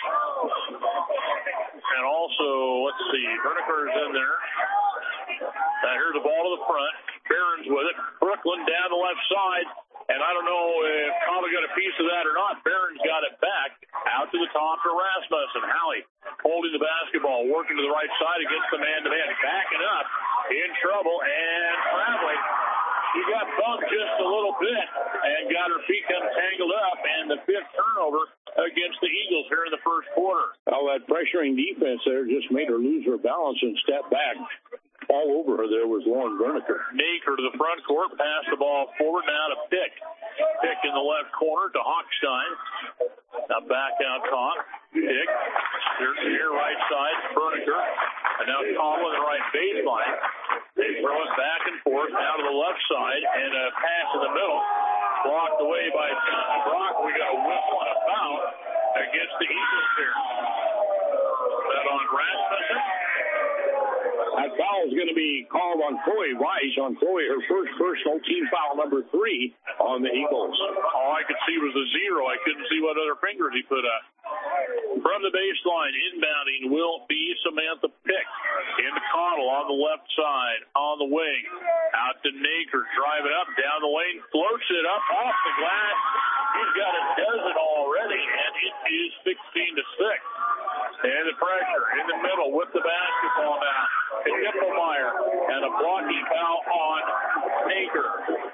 And also, let's see, Berniker's in there. Here's the ball to the front. Barron's with it. Brooklyn down the left side. And I don't know if Connell got a piece of that or not. Barron's got it back. Out to the top to Rasmussen. Hallie holding the basketball, working to the right side against the man-to-man. Backing up, in trouble, and traveling. She got bumped just a little bit and got her feet kind of tangled up. And the fifth turnover against the Eagles here in the first quarter. Well, that pressuring defense there just made her lose her balance and step back. All over her there was Lauren Berniker. Naker to the front court, pass the ball forward now to Pick. Pick in the left corner to Hochstein. Now back out top. Pick. Here right side, Berniker. And now Connell in the right baseline. They throw it back and forth now to the left side. And a pass in the middle. Blocked away by Johnson Brock. We got a whistle and a foul against the Eagles here. That on Rasmussen. That foul is going to be called on Chloe Weiss. On Chloe, her first personal, team foul number 3 on the Eagles. All I could see was a 0. I couldn't see what other fingers he put up. From the baseline, inbounding will be Samantha Pick. Into Connell on the left side, on the wing. Out to Naker, driving up, down the lane, floats it up off the glass. He's got a dozen already, and it is 16-6. And the pressure in the middle with the basketball now. Knippelmeyer, and a blocking foul on Naker.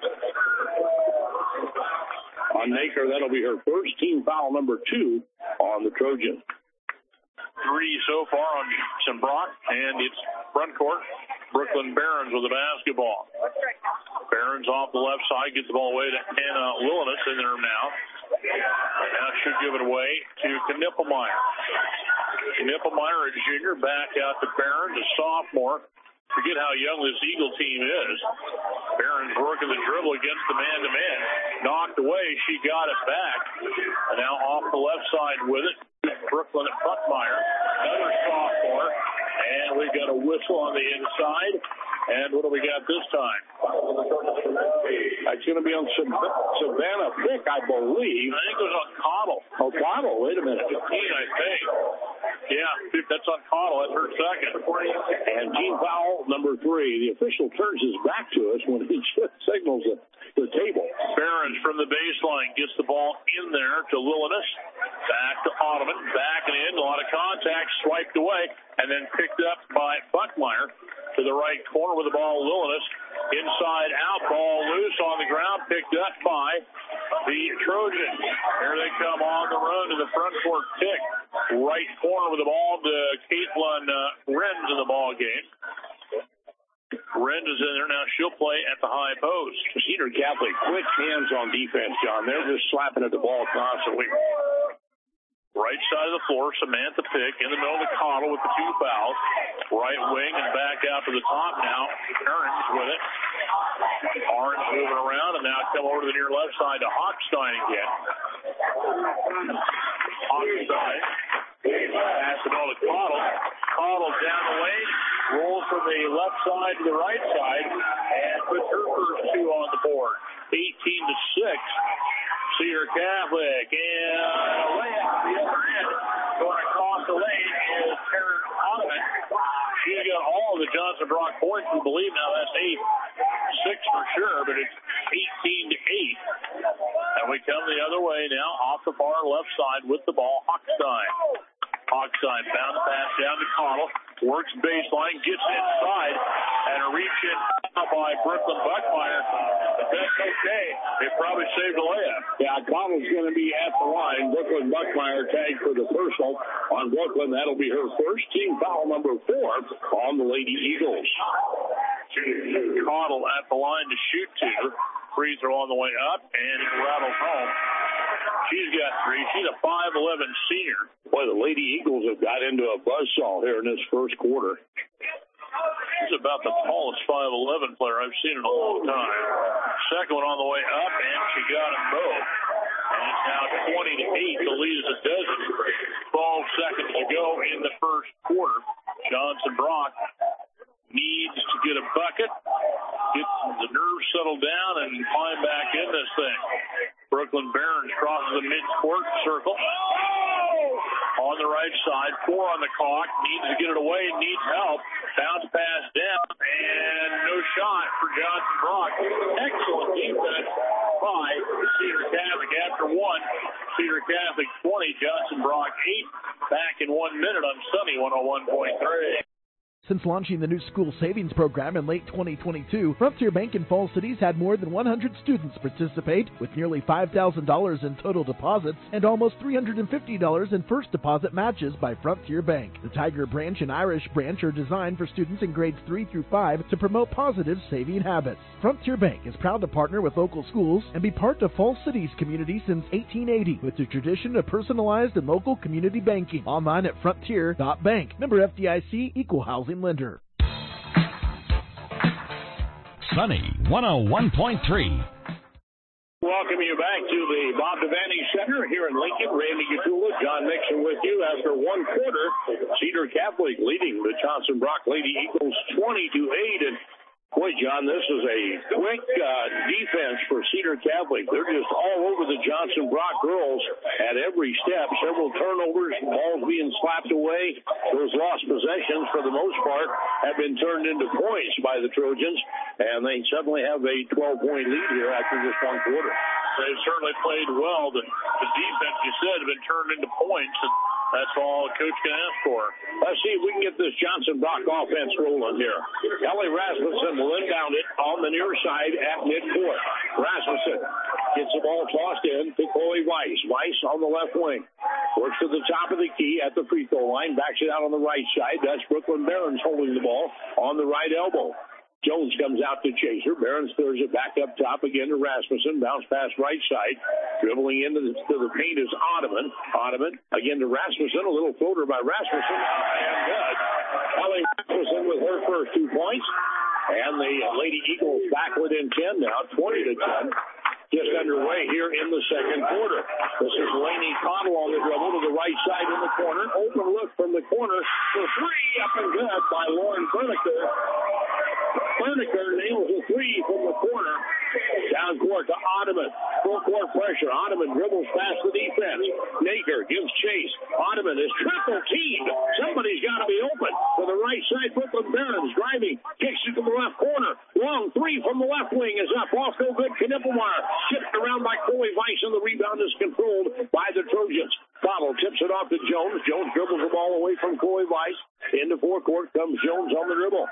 On Naker, that'll be her first team foul number 2 on the Trojans. 3 so far on Johnson Brock, and it's front court. Brooklyn Barons with the basketball. Barons off the left side, gets the ball away to Anna Lillinus in there now. Now should give it away to Knippelmeyer. Knippelmeyer, a junior, back out to Barons, a sophomore. forget how young this Eagle team is. Barron's working the dribble against the man-to-man. Knocked away. She got it back. And now off the left side with it. Brooklyn at Buckmeyer. Another sophomore. And we've got a whistle on the inside. And what do we got this time? That's going to be on Savannah Pick, I believe. I think it was on Cottle. Oh, Cottle. Wait a minute. 15, I think. Yeah, that's on Cottle. That's her second. And team foul number 3. The official turns his back to us when he signals the table. Barons from the baseline gets the ball in there to Lilinas. Back to Ottoman. Back and in. A lot of contact. Swiped away. And then picked up by Buckmeyer. To the right corner with the ball, Lilinas. Inside out, ball loose on the ground, picked up by the Trojans. Here they come on the run to the front court pick. Right corner with the ball to Caitlin Renz in the ball game. Renz is in there now. She'll play at the high post. Cedar Catholic, quick hands on defense, John. They're just slapping at the ball constantly. Right side of the floor, Samantha Pick in the middle of the Cottle with the 2 fouls. Right wing and back out to the top now. Orange with it. Orange moving around and now come over to the near left side to Hochstein again. Hochstein. Pass the ball to Cottle. Cottle down the lane. Rolls from the left side to the right side. And puts her first 2 on the board. 18-6. Cedar Catholic, and a layup at the other end. Going across the lane is Karen Ottoman. She's got all of the Johnson Brock points, we believe now. That's 8-6 for sure, but it's 18-8. And we come the other way now, off the far left side with the ball. Hochstein. Hochstein bounce pass down to Cottle. Works baseline, gets inside, and a reach in by Brooklyn Buckmeyer. But that's okay. They probably saved a layup. Yeah, Cottle's going to be at the line. Brooklyn Buckmeyer tagged for the personal on Brooklyn. That'll be her first. Team foul number 4 on the Lady Eagles. Cottle at the line to shoot 2. Free throw on the way up, and it rattles home. She's got 3. She's a 5'11 senior. Boy, the Lady Eagles have got into a buzzsaw here in this first quarter. She's about the tallest 5'11 player I've seen in a long time. Second one on the way up, and she got them both. And it's now 20-8. The lead is a dozen. 12 seconds to go in the first quarter. Johnson Brock needs to get a bucket, get the nerves settled down, and climb back in this thing. Brooklyn Barons crosses the mid-court circle. On the right side, 4 on the clock. Needs to get it away, needs help. Bounce pass down, and no shot for Johnson Brock. Excellent defense by Cedar Catholic. After 1, Cedar Catholic 20, Johnson Brock 8. Back in 1 minute on Sunny 101.3. Since launching the new school savings program in late 2022, Frontier Bank in Falls City's had more than 100 students participate, with nearly $5,000 in total deposits and almost $350 in first deposit matches by Frontier Bank. The Tiger Branch and Irish Branch are designed for students in grades 3 through 5 to promote positive saving habits. Frontier Bank is proud to partner with local schools and be part of Falls City's community since 1880, with the tradition of personalized and local community banking. Online at frontier.bank. Member FDIC, Equal Housing Lender. Sunny 101.3. Welcome you back to the Bob Devaney Center here in Lincoln. Randy Gatula, John Nixon with you. After 1 quarter, Cedar Catholic leading the Johnson Brock Lady Eagles 20-8. And boy, John, this is a quick defense for Cedar Catholic. They're just all over the Johnson Brock girls at every step. Several turnovers, balls being slapped away. Those lost possessions, for the most part, have been turned into points by the Trojans, and they suddenly have a 12-point lead here after this 1 quarter. They've certainly played well. The defense, you said, have been turned into points, and that's all a coach can ask for. Let's see if we can get this Johnson Brock offense rolling here. Ellie Rasmussen will inbound it on the near side at midcourt. Rasmussen gets the ball tossed in to Chloe Weiss. Weiss on the left wing. Works to the top of the key at the free throw line. Backs it out on the right side. That's Brooklyn Barons holding the ball on the right elbow. Jones comes out to chase her. Barons throws it back up top again to Rasmussen. Bounce pass right side. Dribbling into the paint is Ottoman. Ottoman again to Rasmussen. A little floater by Rasmussen. And good. Kelly Rasmussen with her first 2 points. And the Lady Eagles back within 10 now, 20-10. Just underway here in the second quarter. This is Lainey Cottle on the dribble to the right side in the corner. Open look from the corner for three, up and good by Lauren Berniker. Berniker nails a three from the corner. Down court to Ottoman. Full court pressure. Ottoman dribbles past the defense. Naker gives chase. Ottoman is triple teamed. Somebody's got to be open. To the right side, Brooklyn Barons driving. Kicks it to the left corner. Long three from the left wing is up. Off no good. Knippelmeyer shipped around by Chloe Weiss, and the rebound is controlled by the Trojans. Cottle tips it off to Jones. Jones dribbles the ball away from Chloe Weiss. Into forecourt comes Jones on the dribble.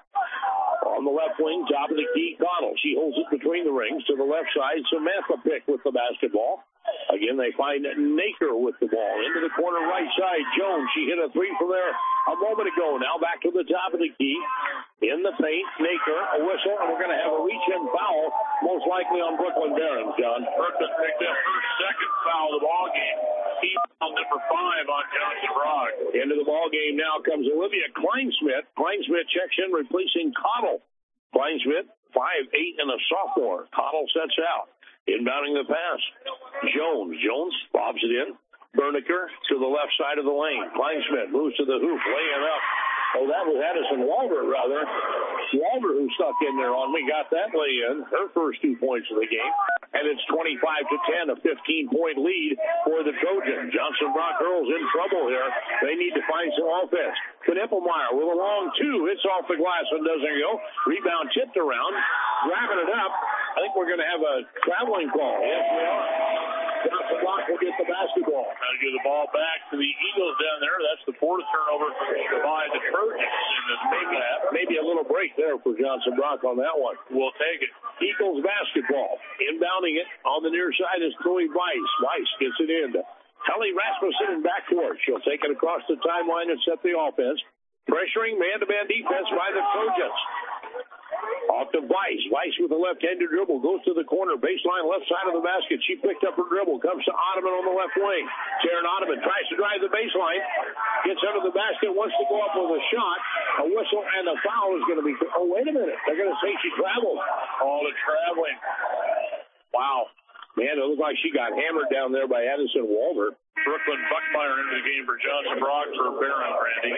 On the left wing, top of the key, Cottle. She holds it between the rings to the left side. Samantha Pick with the basketball. Again, they find Naker with the ball. Into the corner right side, Jones. She hit a three from there a moment ago. Now back to the top of the key. In the paint, Naker, a whistle, and we're going to have a reach-in foul, most likely on Brooklyn Barons, John. Brooklyn picked up her second foul of the ball game. Team foul number 5 on Johnson Rock. Into the ball game now comes Olivia Kleinsmith. Kleinsmith checks in, replacing Cottle. Kleinsmith, 5'8", and a sophomore. Cottle sets out. Inbounding the pass. Jones lobs it in. Berniker to the left side of the lane. Kleinsmith moves to the hoop, laying up. Oh, that was Addison Walter, rather. Walter who stuck in there on me, got that lay in. Her first 2 points of the game. And it's 25-10, a 15-point lead for the Trojans. Johnson Brock girls in trouble here. They need to find some offense. Knippelmeyer with a long two. Hits off the glass and doesn't go. Rebound tipped around. Grabbing it up. I think we're going to have a traveling call. Yes, we are. Johnson Brock will get the basketball. Trying to give the ball back to the Eagles down there. That's the fourth turnover by the Trojans in this maybe a little break there for Johnson Brock on that one. We'll take it. Eagles basketball. Inbounding it on the near side is Chloe Weiss. Weiss gets it in to Kelly Rasmussen in backcourt. She'll take it across the timeline and set the offense. Pressuring man-to-man defense by the Trojans. Off to Weiss. Weiss with a left-handed dribble. Goes to the corner. Baseline left side of the basket. She picked up her dribble. Comes to Ottoman on the left wing. Taryn Ottoman tries to drive the baseline. Gets under the basket. Wants to go up with a shot. A whistle and a foul is going to be... Oh, wait a minute. They're going to say she traveled. All the traveling. Wow. Man, it looked like she got hammered down there by Addison Walter. Brooklyn Buckmeyer into the game for Johnson Brock for Barron, Randy.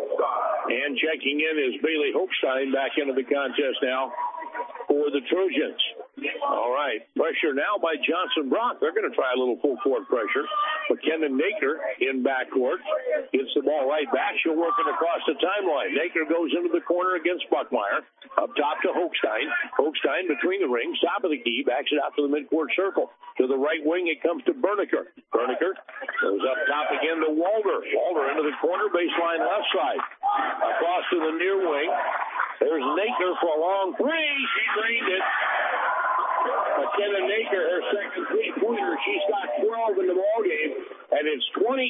And checking in is Bailey Hochstein back into the contest now for the Trojans. All right. Pressure now by Johnson Brock. They're going to try a little full court pressure. McKenna Naker in backcourt. Gets the ball right back. She'll work it across the timeline. Naker goes into the corner against Buckmeyer. Up top to Hochstein. Hochstein between the rings. Top of the key. Backs it out to the midcourt circle. To the right wing, it comes to Berniker. Berniker goes up top again to Walter. Walter into the corner. Baseline left side. Across to the near wing. There's Naker for a long three. She drained it. McKenna Naker, her second three-pointer. She's got 12 in the ballgame, and it's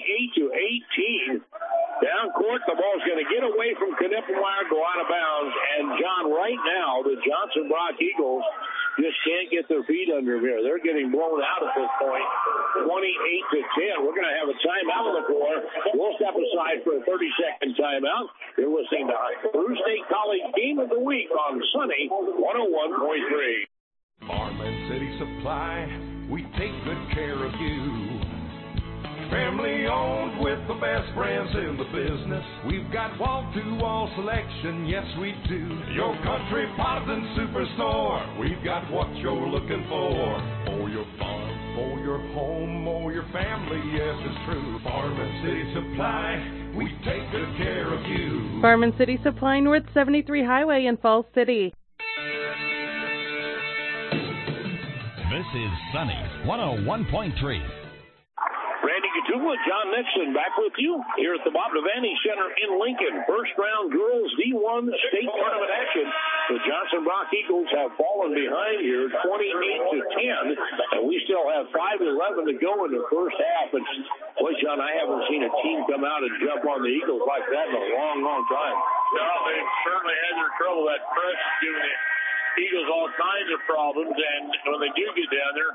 28-18. Down court, the ball's going to get away from Knippelmeyer, go out of bounds. And, John, right now, the Johnson Brock Eagles just can't get their feet under them here. They're getting blown out at this point, 28-10. We're going to have a timeout on the floor. We'll step aside for a 30-second timeout. You're listening to Peru State College Game of the Week on Sunny 101.3. Farm and City Supply, we take good care of you. Family owned with the best brands in the business. We've got wall-to-wall selection, yes we do. Your country Potvin Superstore, we've got what you're looking for. For your farm, for your home, or your family, yes it's true. Farm and City Supply, we take good care of you. Farm and City Supply, North 73 Highway in Falls City. This is Sunny 101.3. Randy Gatula, John Nixon back with you here at the Bob Devaney Center in Lincoln. First round girls D1 state tournament action. The Johnson Brock Eagles have fallen behind here 28-10, and we still have 5:11 to go in the first half. And boy, John, I haven't seen a team come out and jump on the Eagles like that in a long, long time. No, they've certainly had their trouble. That press giving the Eagles all kinds of problems, and when they do get down there,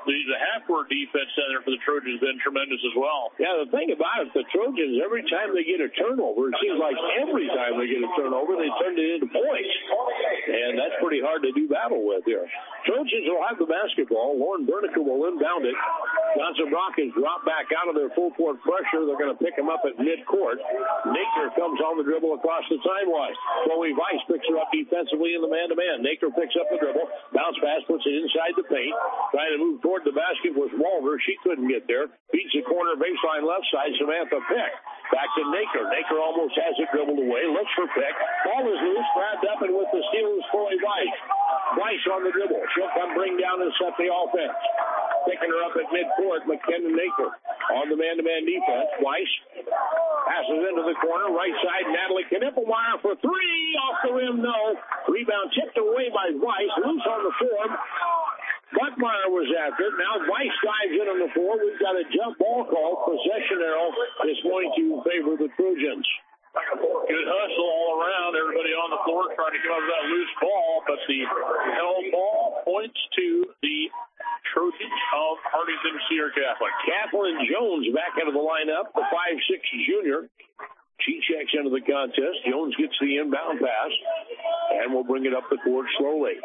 the half-court defense down there for the Trojans has been tremendous as well. Yeah, the thing about it, the Trojans, every time they get a turnover, it seems like every time they get a turnover, they turn it into points. And that's pretty hard to do battle with here. Trojans will have the basketball. Lauren Bernicker will inbound it. Johnson Brock has dropped back out of their full-court pressure. They're going to pick him up at midcourt. Naker comes on the dribble across the timeline. Chloe Weiss picks her up defensively in the man-to-man. Naker picks up the dribble. Bounce pass, puts it inside the paint. Trying to move toward the basket was Walter. She couldn't get there. Beats the corner baseline left side. Samantha Pick. Back to Naker. Naker almost has it dribbled away. Looks for Pick. Ball is loose. Grabbed up, and with the steal is Chloe Weiss. Weiss on the dribble. She'll come bring down and set the offense. Picking her up at midcourt, McKenna Naker on the man-to-man defense. Weiss passes into the corner. Right side, Natalie Knippelmeyer for three. Off the rim, no. Rebound tipped away by Weiss. Loose on the form. Buckmeyer was after it. Now Weiss dives in on the floor. We've got a jump ball call. Possession arrow is going to favor the Trojans. Good hustle all around. Everybody on the floor trying to come up with that loose ball, but the held ball points to the Trojans of Hartington Cedar Catholic. Kathleen Jones back into the lineup, the 5'6" junior. She checks into the contest. Jones gets the inbound pass, and we'll bring it up the court slowly.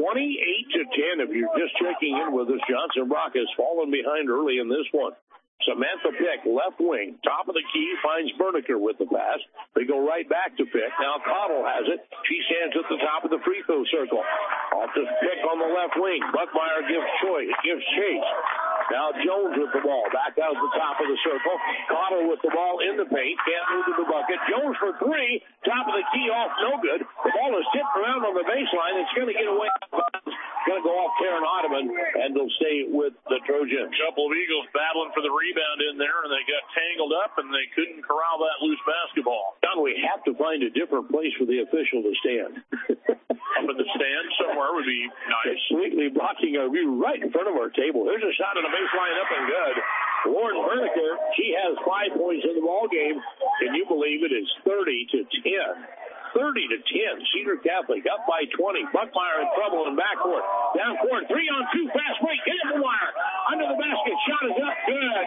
28-10. If you're just checking in with us, Johnson Brock has fallen behind early in this one. Samantha Pick, left wing, top of the key, finds Bernicker with the pass. They go right back to Pick. Now Cottle has it. She stands at the top of the free throw circle. Off to Pick on the left wing. Buckmeyer gives chase. Now Jones with the ball. Back out at the top of the circle. Cottle with the ball in the paint. Can't move to the bucket. Jones for three. Top of the key off. No good. The ball is tipped around on the baseline. It's going to get away. It's going to go off Karen Ottoman, and they'll stay with the Trojans. A couple of Eagles battling for the rebound in there, and they got tangled up, and they couldn't corral that loose basketball. Don, we have to find a different place for the official to stand. Up in the stand somewhere would be nice. Completely blocking our view right in front of our table. There's a shot on the baseline up and good. Lauren Bernicker, she has 5 points in the ball game. Can you believe it is 30-10? 30-10. Cedar Catholic up by 20. Buckmeyer in trouble in backcourt. Down court, 3-on-2, fast break. Knippelmeyer under the basket. Shot is up. Good.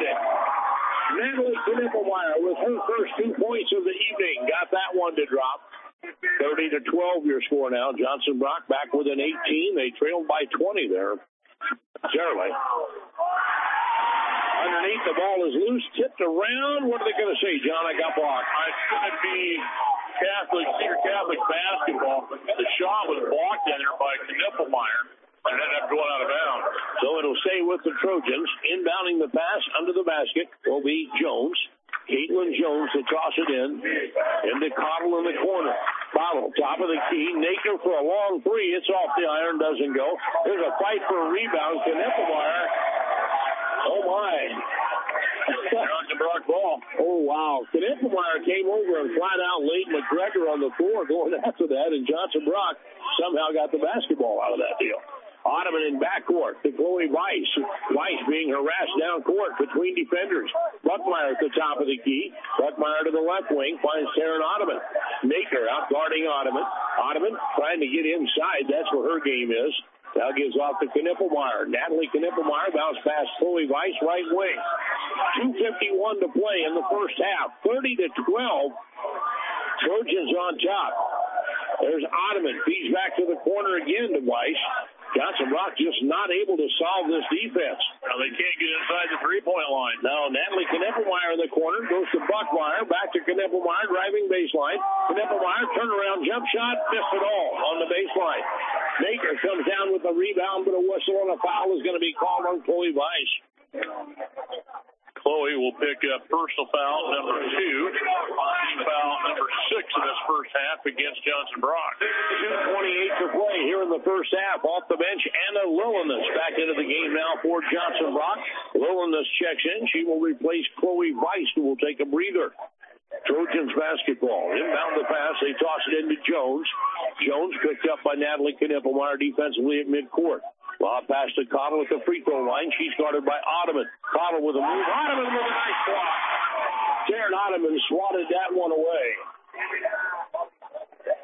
Natalie Knippelmeyer with her first 2 points of the evening. Got that one to drop. 30-12 your score now. Johnson Brock back within 18. They trailed by 20 there. Generally. Underneath, the ball is loose, tipped around. What are they going to say, John? I got blocked. It's going to be Cedar Catholic basketball. The shot was blocked in there by Knippelmeyer and ended up going out of bounds. So it'll stay with the Trojans. Inbounding the pass under the basket will be Jones. Caitlin Jones to toss it in. Into Cottle in the corner. Cottle, top of the key. Naker for a long three. It's off the iron, doesn't go. There's a fight for a rebound. Knippelmeyer. Oh, my. Johnson Brock ball. Oh, wow. Knippelmeyer came over and flat out laid McGregor on the floor going after that, and Johnson Brock somehow got the basketball out of that deal. Ottoman in backcourt to Chloe Weiss. Weiss being harassed down court between defenders. Buckmeyer at the top of the key. Buckmeyer to the left wing finds Taryn Ottoman. Naker out guarding Ottoman. Ottoman trying to get inside. That's where her game is. Now gives off to Knippelmeyer. Natalie Knippelmeyer bounce past Chloe Weiss, right wing. 2:51 to play in the first half. 30-12. Trojans on top. There's Ottoman. Feeds back to the corner again to Weiss. Johnson Brock just not able to solve this defense. Now they can't get inside the three-point line. Now Natalie Knippelmeyer in the corner. Goes to Buckmeyer. Back to Knippelmeyer. Driving baseline. Knippelmeyer turnaround jump shot. Missed it all on the baseline. Naker comes down with a rebound, but a whistle and a foul is going to be called on Chloe Weiss. Chloe will pick up personal foul number 2, team foul number 6 in this first half against Johnson Brock. 2:28 to play here in the first half. Off the bench, Anna Lillinus back into the game now for Johnson Brock. Lillinus checks in. She will replace Chloe Weiss, who will take a breather. Trojans basketball. Inbound the pass. They toss it into Jones. Jones picked up by Natalie Knippelmeyer defensively at midcourt. Lob pass to Cottle at the free throw line. She's guarded by Ottoman. Cottle with a move. Ottoman with a nice swat. Taryn Ottoman swatted that one away.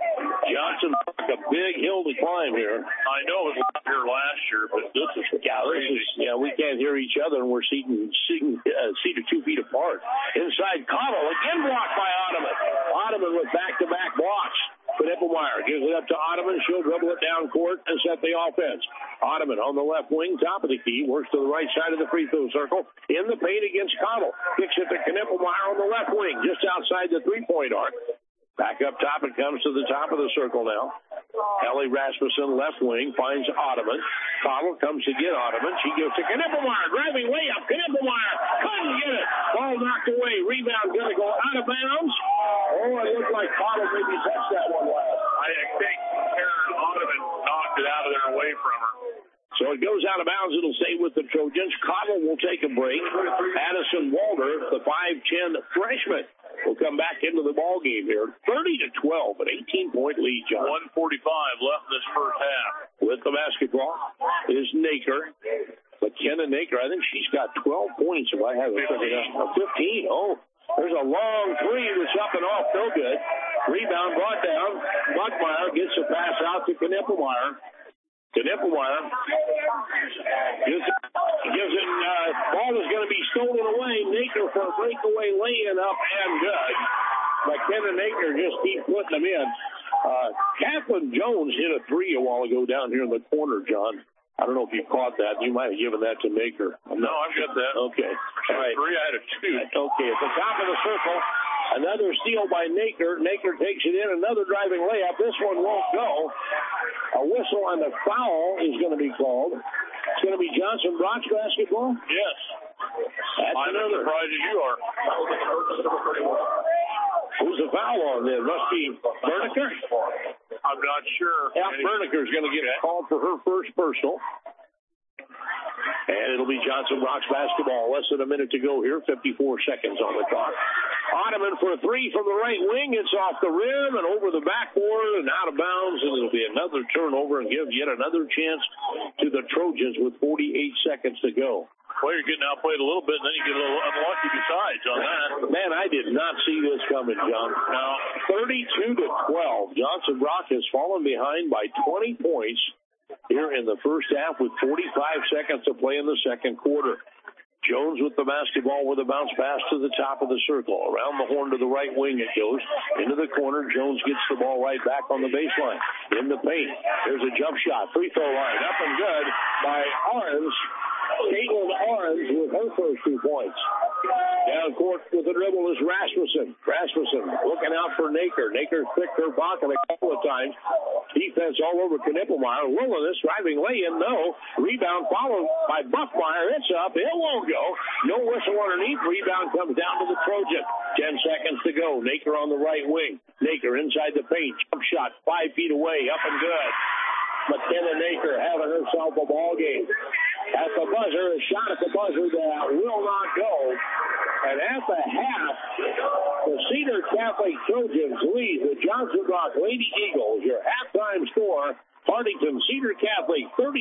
Johnson, a big hill to climb here. I know it was here last year, but this is crazy. We can't hear each other, and we're seated 2 feet apart. Inside Cottle, again blocked by Ottoman. Ottoman with back-to-back blocks. Knippelmeyer gives it up to Ottoman. She'll dribble it down court and set the offense. Ottoman on the left wing, top of the key, works to the right side of the free throw circle. In the paint against Cottle. Kicks it to Knippelmeyer on the left wing, just outside the three-point arc. Back up top, it comes to the top of the circle now. Ellie Rasmussen, left wing, finds Ottoman. Cottle comes to get Ottoman. She gives to Knippelmeyer. Driving way up. Knippelmeyer couldn't get it. Ball knocked away. Rebound going to go out of bounds. Oh, it looked like Cottle maybe touched that one last. I think Karen Ottoman knocked it out of there away from her. So it goes out of bounds. It'll stay with the Trojans. Cottle will take a break. Addison Walter, the 5'10 freshman, will come back into the ball game here. 30-12, an 18-point lead, John. 1:45 left in this first half. With the basketball is Naker. McKenna Naker, I think she's got 12 points if I have it figured out. 15. Oh, there's a long three that's up and off. No good. Rebound brought down. Buckmeyer gets a pass out to Knippelmeyer. Knippelmeyer gives it, ball is going to be stolen away. Naker for a breakaway lay-in up and good. McKenna Naker just keep putting them in. Kathleen Jones hit a three a while ago down here in the corner, John. I don't know if you caught that. You might have given that to Naker. No, I've got that. Okay. All right. Three, I had a two. Okay, at the top of the circle, another steal by Naker. Naker takes it in. Another driving layup. This one won't go. A whistle on the foul is going to be called. It's going to be Johnson Brock's basketball? Yes. I'm as surprised as you are. Who's the foul on there? Must be Berniker? I'm not sure. Yeah, Berniker's going to get called for her first personal. And it'll be Johnson Brock's basketball. Less than a minute to go here. 54 seconds on the clock. Ottoman for a three from the right wing. It's off the rim and over the backboard and out of bounds. And it'll be another turnover and give yet another chance to the Trojans with 48 seconds to go. Well, you're getting outplayed a little bit, and then you get a little unlucky besides on that. Man, I did not see this coming, John. No. 32-12. Johnson Brock has fallen behind by 20 points here in the first half with 45 seconds to play in the second quarter. Jones with the basketball with a bounce pass to the top of the circle. Around the horn to the right wing it goes. Into the corner. Jones gets the ball right back on the baseline. In the paint. There's a jump shot. Free throw line. Up and good by Arns. Caitlin Arns with her first 2 points. Down court with the dribble is Rasmussen. Rasmussen looking out for Naker. Naker picked her pocket a couple of times. Defense all over Knippelmeyer. Wilderness driving lay-in, no. Rebound followed by Buckmeyer. It's up. It won't go. No whistle underneath. Rebound comes down to the Trojan. 10 seconds to go. Naker on the right wing. Naker inside the paint. Jump shot 5 feet away. Up and good. McKenna Naker having herself a ball game. At the buzzer, a shot at the buzzer that will not go. And at the half, the Cedar Catholic Trojans lead the Johnson Brock Lady Eagles. Your halftime score, Hartington Cedar Catholic 36,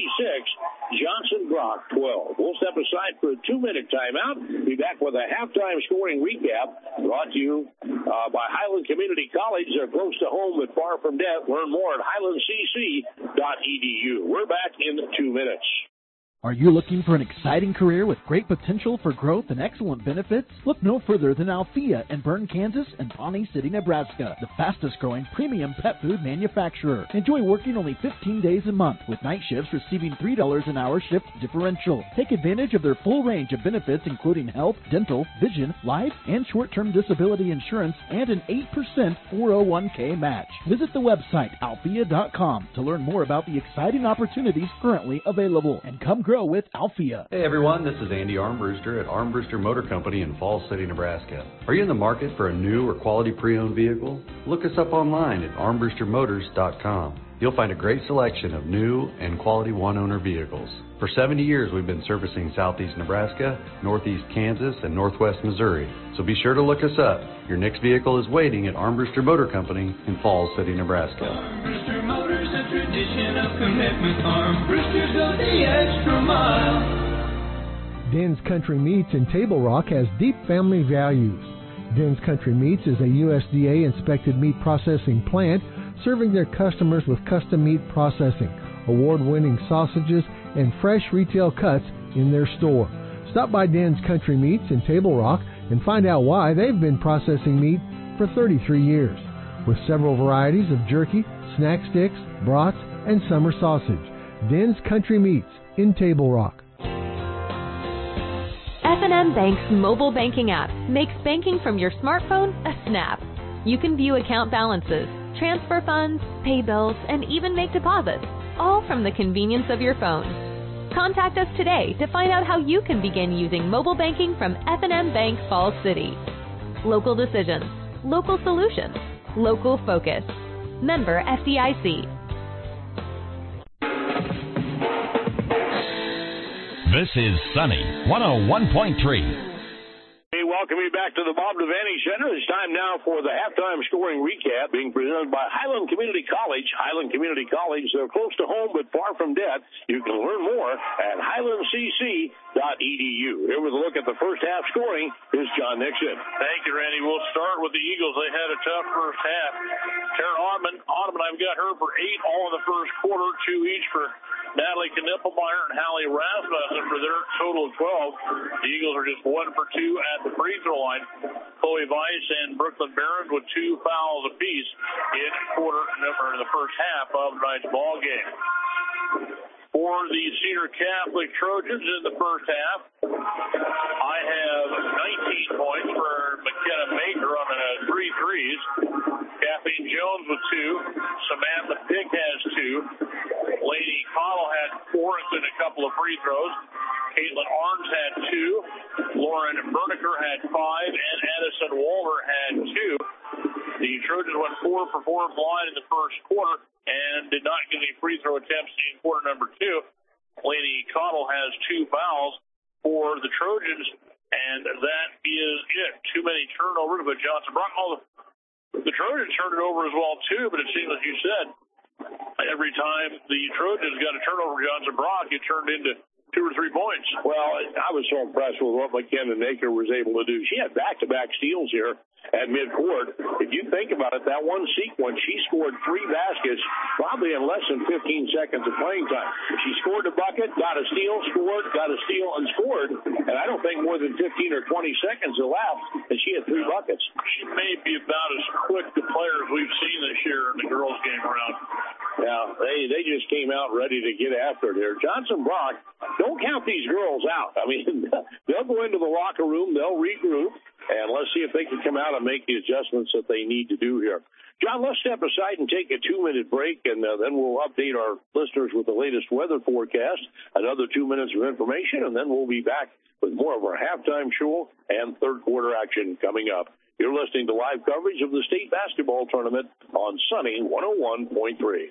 Johnson Brock 12. We'll step aside for a 2-minute timeout. Be back with a halftime scoring recap brought to you by Highland Community College. They're close to home but far from debt. Learn more at highlandcc.edu. We're back in 2 minutes. Are you looking for an exciting career with great potential for growth and excellent benefits? Look no further than Althea in Bern, Kansas and Pawnee City, Nebraska, the fastest growing premium pet food manufacturer. Enjoy working only 15 days a month with night shifts receiving $3 an hour shift differential. Take advantage of their full range of benefits including health, dental, vision, life, and short-term disability insurance and an 8% 401k match. Visit the website althea.com to learn more about the exciting opportunities currently available and come grow with Althea. Hey everyone, this is Andy Armbruster at Armbruster Motor Company in Falls City, Nebraska. Are you in the market for a new or quality pre-owned vehicle? Look us up online at armbrustermotors.com. You'll find a great selection of new and quality one-owner vehicles. For 70 years, we've been servicing Southeast Nebraska, Northeast Kansas, and Northwest Missouri. So be sure to look us up. Your next vehicle is waiting at Armbruster Motor Company in Falls City, Nebraska. Armbruster Motors, a tradition of commitment. Armbruster goes the extra mile. Den's Country Meats in Table Rock has deep family values. Den's Country Meats is a USDA-inspected meat processing plant serving their customers with custom meat processing, award-winning sausages, and fresh retail cuts in their store. Stop by Den's Country Meats in Table Rock and find out why they've been processing meat for 33 years. With several varieties of jerky, snack sticks, brats, and summer sausage. Den's Country Meats in Table Rock. F&M Bank's mobile banking app makes banking from your smartphone a snap. You can view account balances, transfer funds, pay bills, and even make deposits, all from the convenience of your phone. Contact us today to find out how you can begin using mobile banking from F&M Bank Falls City. Local decisions, local solutions, local focus. Member FDIC. This is Sunny 101.3. Hey, welcome you back to the Bob Devaney Center. It's time now for the halftime scoring recap being presented by Highland Community College. Highland Community College, they're close to home but far from debt. You can learn more at highlandcc.edu. Here with a look at the first half scoring is John Nixon. Thank you, Randy. We'll start with the Eagles. They had a tough first half. Tara Ottoman, I've got her for 8 all in the first quarter, 2 each for Natalie Knippelmeyer and Hallie Rasmussen for their total of 12. The Eagles are just 1 for 2 at the free throw line. Chloe Weiss and Brooklyn Barron with 2 fouls apiece in the first half of tonight's ball game. For the Cedar Catholic Trojans in the first half, I have 19 points for McKenna Maker on 3 threes. Kathleen Jones with 2. Samantha Pick has 2. Lady Cottle had 4 and a couple of free throws. Caitlin Arns had 2. Lauren Berniker had 5. And Addison Walter had 2. The Trojans went 4 for 4 from the line in the first quarter and did not get any free throw attempts in quarter number 2. Lady Cottle has 2 fouls for the Trojans, and that is it. Too many turnovers, but Johnson Brock, the Trojans turned it over as well, too, but it seems like you said, every time the Trojans got a turnover, Johnson Brock, it turned into 2 or 3 points. Well, I was so impressed with what McKenna Maker was able to do. She had back-to-back steals here at midcourt. If you think about it, that one sequence, she scored 3 baskets probably in less than 15 seconds of playing time. She scored a bucket, got a steal, scored, got a steal, and scored. And I don't think more than 15 or 20 seconds elapsed, and she had 3 buckets. She may be about as quick to play as we've seen this year in the girls' game around. Yeah, they just came out ready to get after it here. Johnson Brock, don't count these girls out. I mean, they'll go into the locker room, they'll regroup, and let's see if they can come out and make the adjustments that they need to do here. John, let's step aside and take a 2-minute break, and then we'll update our listeners with the latest weather forecast, another 2 minutes of information, and then we'll be back with more of our halftime show and third quarter action coming up. You're listening to live coverage of the state basketball tournament on Sunny 101.3.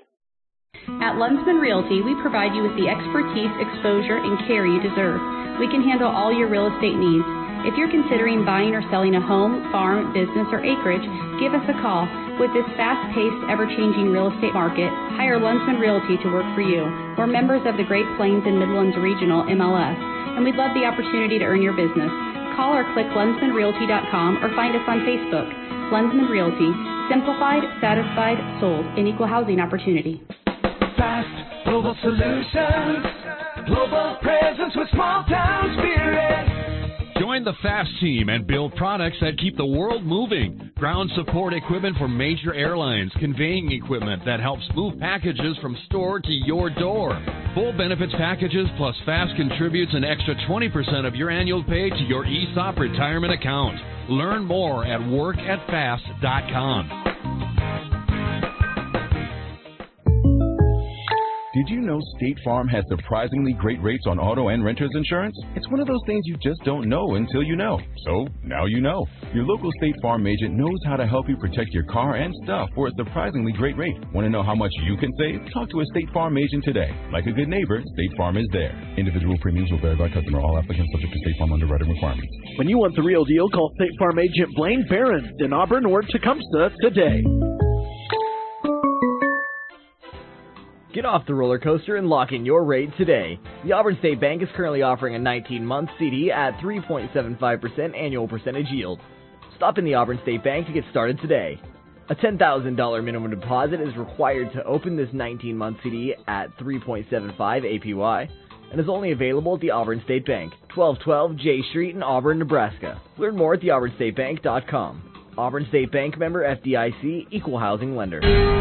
At Lunsman Realty, we provide you with the expertise, exposure, and care you deserve. We can handle all your real estate needs. If you're considering buying or selling a home, farm, business, or acreage, give us a call. With this fast-paced, ever-changing real estate market, hire Lunsman Realty to work for you. We're members of the Great Plains and Midlands Regional MLS, and we'd love the opportunity to earn your business. Call or click LunsmanRealty.com or find us on Facebook. Lunsman Realty. Simplified, satisfied, sold. An equal housing opportunity. Fast global solutions, global presence with small town spirit. Join the FAST team and build products that keep the world moving. Ground support equipment for major airlines, conveying equipment that helps move packages from store to your door. Full benefits packages plus FAST contributes an extra 20% of your annual pay to your ESOP retirement account. Learn more at workatfast.com. Did you know State Farm has surprisingly great rates on auto and renter's insurance? It's one of those things you just don't know until you know. So, now you know. Your local State Farm agent knows how to help you protect your car and stuff for a surprisingly great rate. Want to know how much you can save? Talk to a State Farm agent today. Like a good neighbor, State Farm is there. Individual premiums will vary by customer. All applicants subject to State Farm underwriting requirements. When you want the real deal, call State Farm agent Blaine Barron in Auburn or Tecumseh today. Get off the roller coaster and lock in your rate today. The Auburn State Bank is currently offering a 19-month CD at 3.75% annual percentage yield. Stop in the Auburn State Bank to get started today. A $10,000 minimum deposit is required to open this 19-month CD at 3.75 APY and is only available at the Auburn State Bank, 1212 J Street in Auburn, Nebraska. Learn more at theauburnstatebank.com. Auburn State Bank, member FDIC, equal housing lender.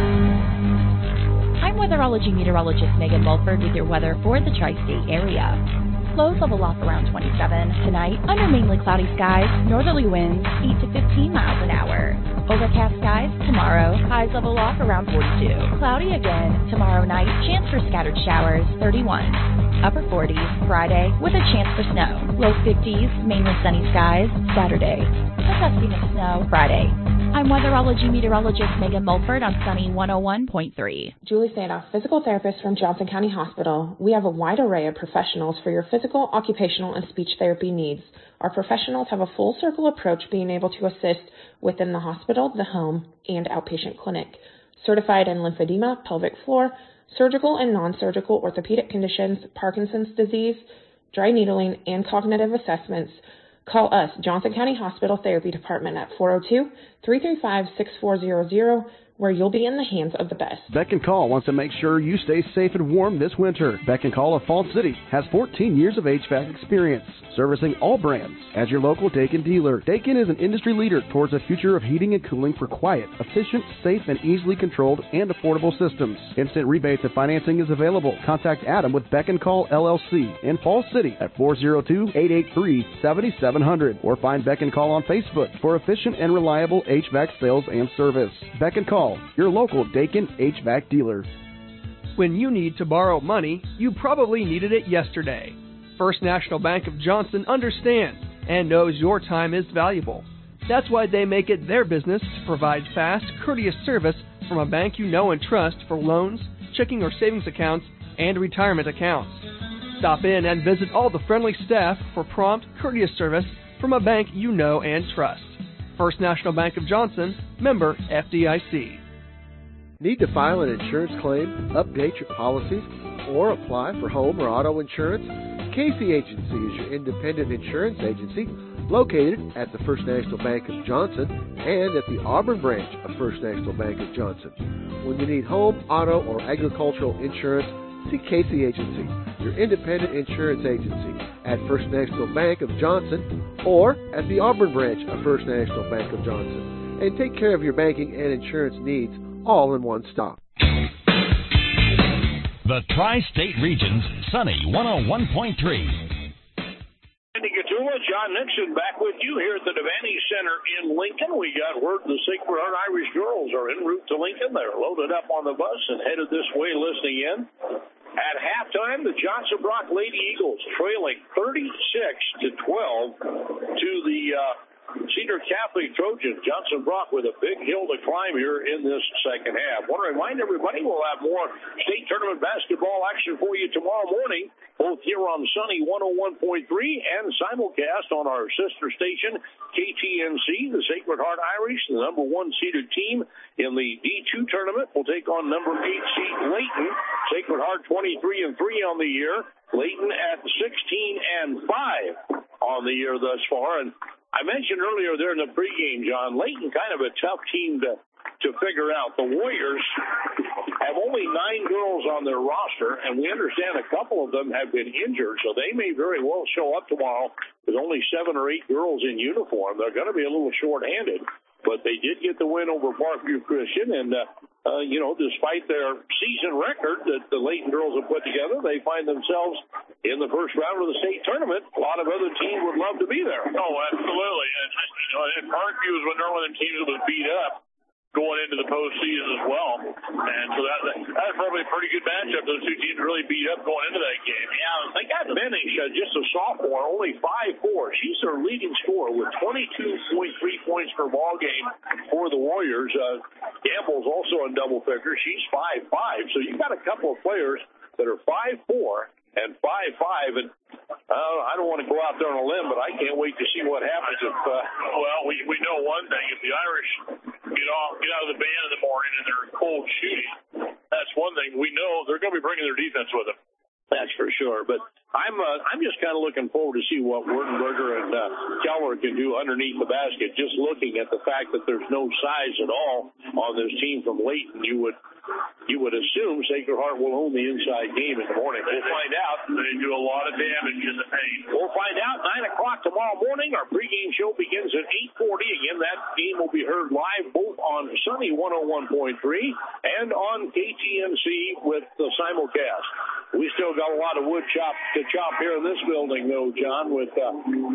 I'm weatherology meteorologist Megan Mulford with your weather for the tri-state area. Lows level off around 27. Tonight, under mainly cloudy skies, northerly winds 8 to 15 miles an hour. Overcast skies tomorrow, highs level off around 42. Cloudy again tomorrow night, chance for scattered showers 31. Upper 40s Friday with a chance for snow. Low 50s, mainly sunny skies Saturday. A dusting of snow Friday. I'm weatherology meteorologist Megan Mulford on Sunny 101.3. Julie Sandoff, physical therapist from Johnson County Hospital. We have a wide array of professionals for your physical, occupational, and speech therapy needs. Our professionals have a full circle approach, being able to assist within the hospital, the home, and outpatient clinic. Certified in lymphedema, pelvic floor, surgical and non-surgical orthopedic conditions, Parkinson's disease, dry needling, and cognitive assessments. Call us, Johnson County Hospital Therapy Department, at 402-335-6400, where you'll be in the hands of the best. Beck & Call wants to make sure you stay safe and warm this winter. Beck & Call of Falls City has 14 years of HVAC experience, servicing all brands. As your local Daikin dealer, Daikin is an industry leader towards a future of heating and cooling for quiet, efficient, safe, and easily controlled and affordable systems. Instant rebates and financing is available. Contact Adam with Beck & Call LLC in Falls City at 402-883-7700 or find Beck & Call on Facebook for efficient and reliable HVAC sales and service. Beck & Call, your local Daikin HVAC dealer. When you need to borrow money, you probably needed it yesterday. First National Bank of Johnson understands and knows your time is valuable. That's why they make it their business to provide fast, courteous service from a bank you know and trust for loans, checking or savings accounts, and retirement accounts. Stop in and visit all the friendly staff for prompt, courteous service from a bank you know and trust. First National Bank of Johnson, member FDIC. Need to file an insurance claim, update your policies, or apply for home or auto insurance? Casey Agency is your independent insurance agency located at the First National Bank of Johnson and at the Auburn branch of First National Bank of Johnson. When you need home, auto, or agricultural insurance, see Casey Agency, your independent insurance agency at First National Bank of Johnson or at the Auburn branch of First National Bank of Johnson. And take care of your banking and insurance needs all in one stop. The Tri-State Region's Sunny 101.3. Andy Gatula, John Nixon back with you here at the Devaney Center in Lincoln. We got word the Sacred Heart Irish girls are en route to Lincoln. They're loaded up on the bus and headed this way listening in. At halftime, the Johnson Brock Lady Eagles trailing 36-12 to the Cedar Catholic Trojans. Johnson Brock with a big hill to climb here in this second half. Want to remind everybody we'll have more state tournament basketball action for you tomorrow morning, both here on Sunny 101.3 and simulcast on our sister station, KTNC. The Sacred Heart Irish, the number one seeded team in the D2 tournament, will take on number 8 seed Layton. Sacred Heart 23-3 on the year. Layton at 16-5 on the year thus far. And I mentioned earlier there in the pregame, John, Layton kind of a tough team to figure out. The Warriors have only 9 girls on their roster, and we understand a couple of them have been injured, so they may very well show up tomorrow with only 7 or 8 girls in uniform. They're going to be a little short-handed, but they did get the win over Parkview Christian, and despite their season record that the Layton girls have put together, they find themselves in the first round of the state tournament. A lot of other teams would love to be there. Oh, absolutely. And Parkview is one of the teams that was beat up going into the postseason as well. And so that's probably a pretty good matchup. Those two teams really beat up going into that game. Yeah, they got Minnish, just a sophomore, only 5'4". She's their leading scorer with 22.3 points per ball game for the Warriors. Gamble's also in double figures. She's 5'5". So you've got a couple of players that are 5'4" and 5'5", and I don't want to go out there on a limb, but I can't wait to see what happens if. We know one thing: if the Irish get out of the band in the morning and they're cold shooting, that's one thing. We know they're going to be bringing their defense with them. That's for sure. But I'm just kind of looking forward to see what Wurtenberger and Keller can do underneath the basket. Just looking at the fact that there's no size at all on this team from Layton, you would assume Sacred Heart will own the inside game in the morning. We'll find out. They do a lot of damage in the paint. We'll find out 9 o'clock tomorrow morning. Our pregame show begins at 8:40. Again, that game will be heard live both on Sunny 101.3 and on KTNC with the simulcast. We still got a lot of wood to chop here in this building, though, John, with a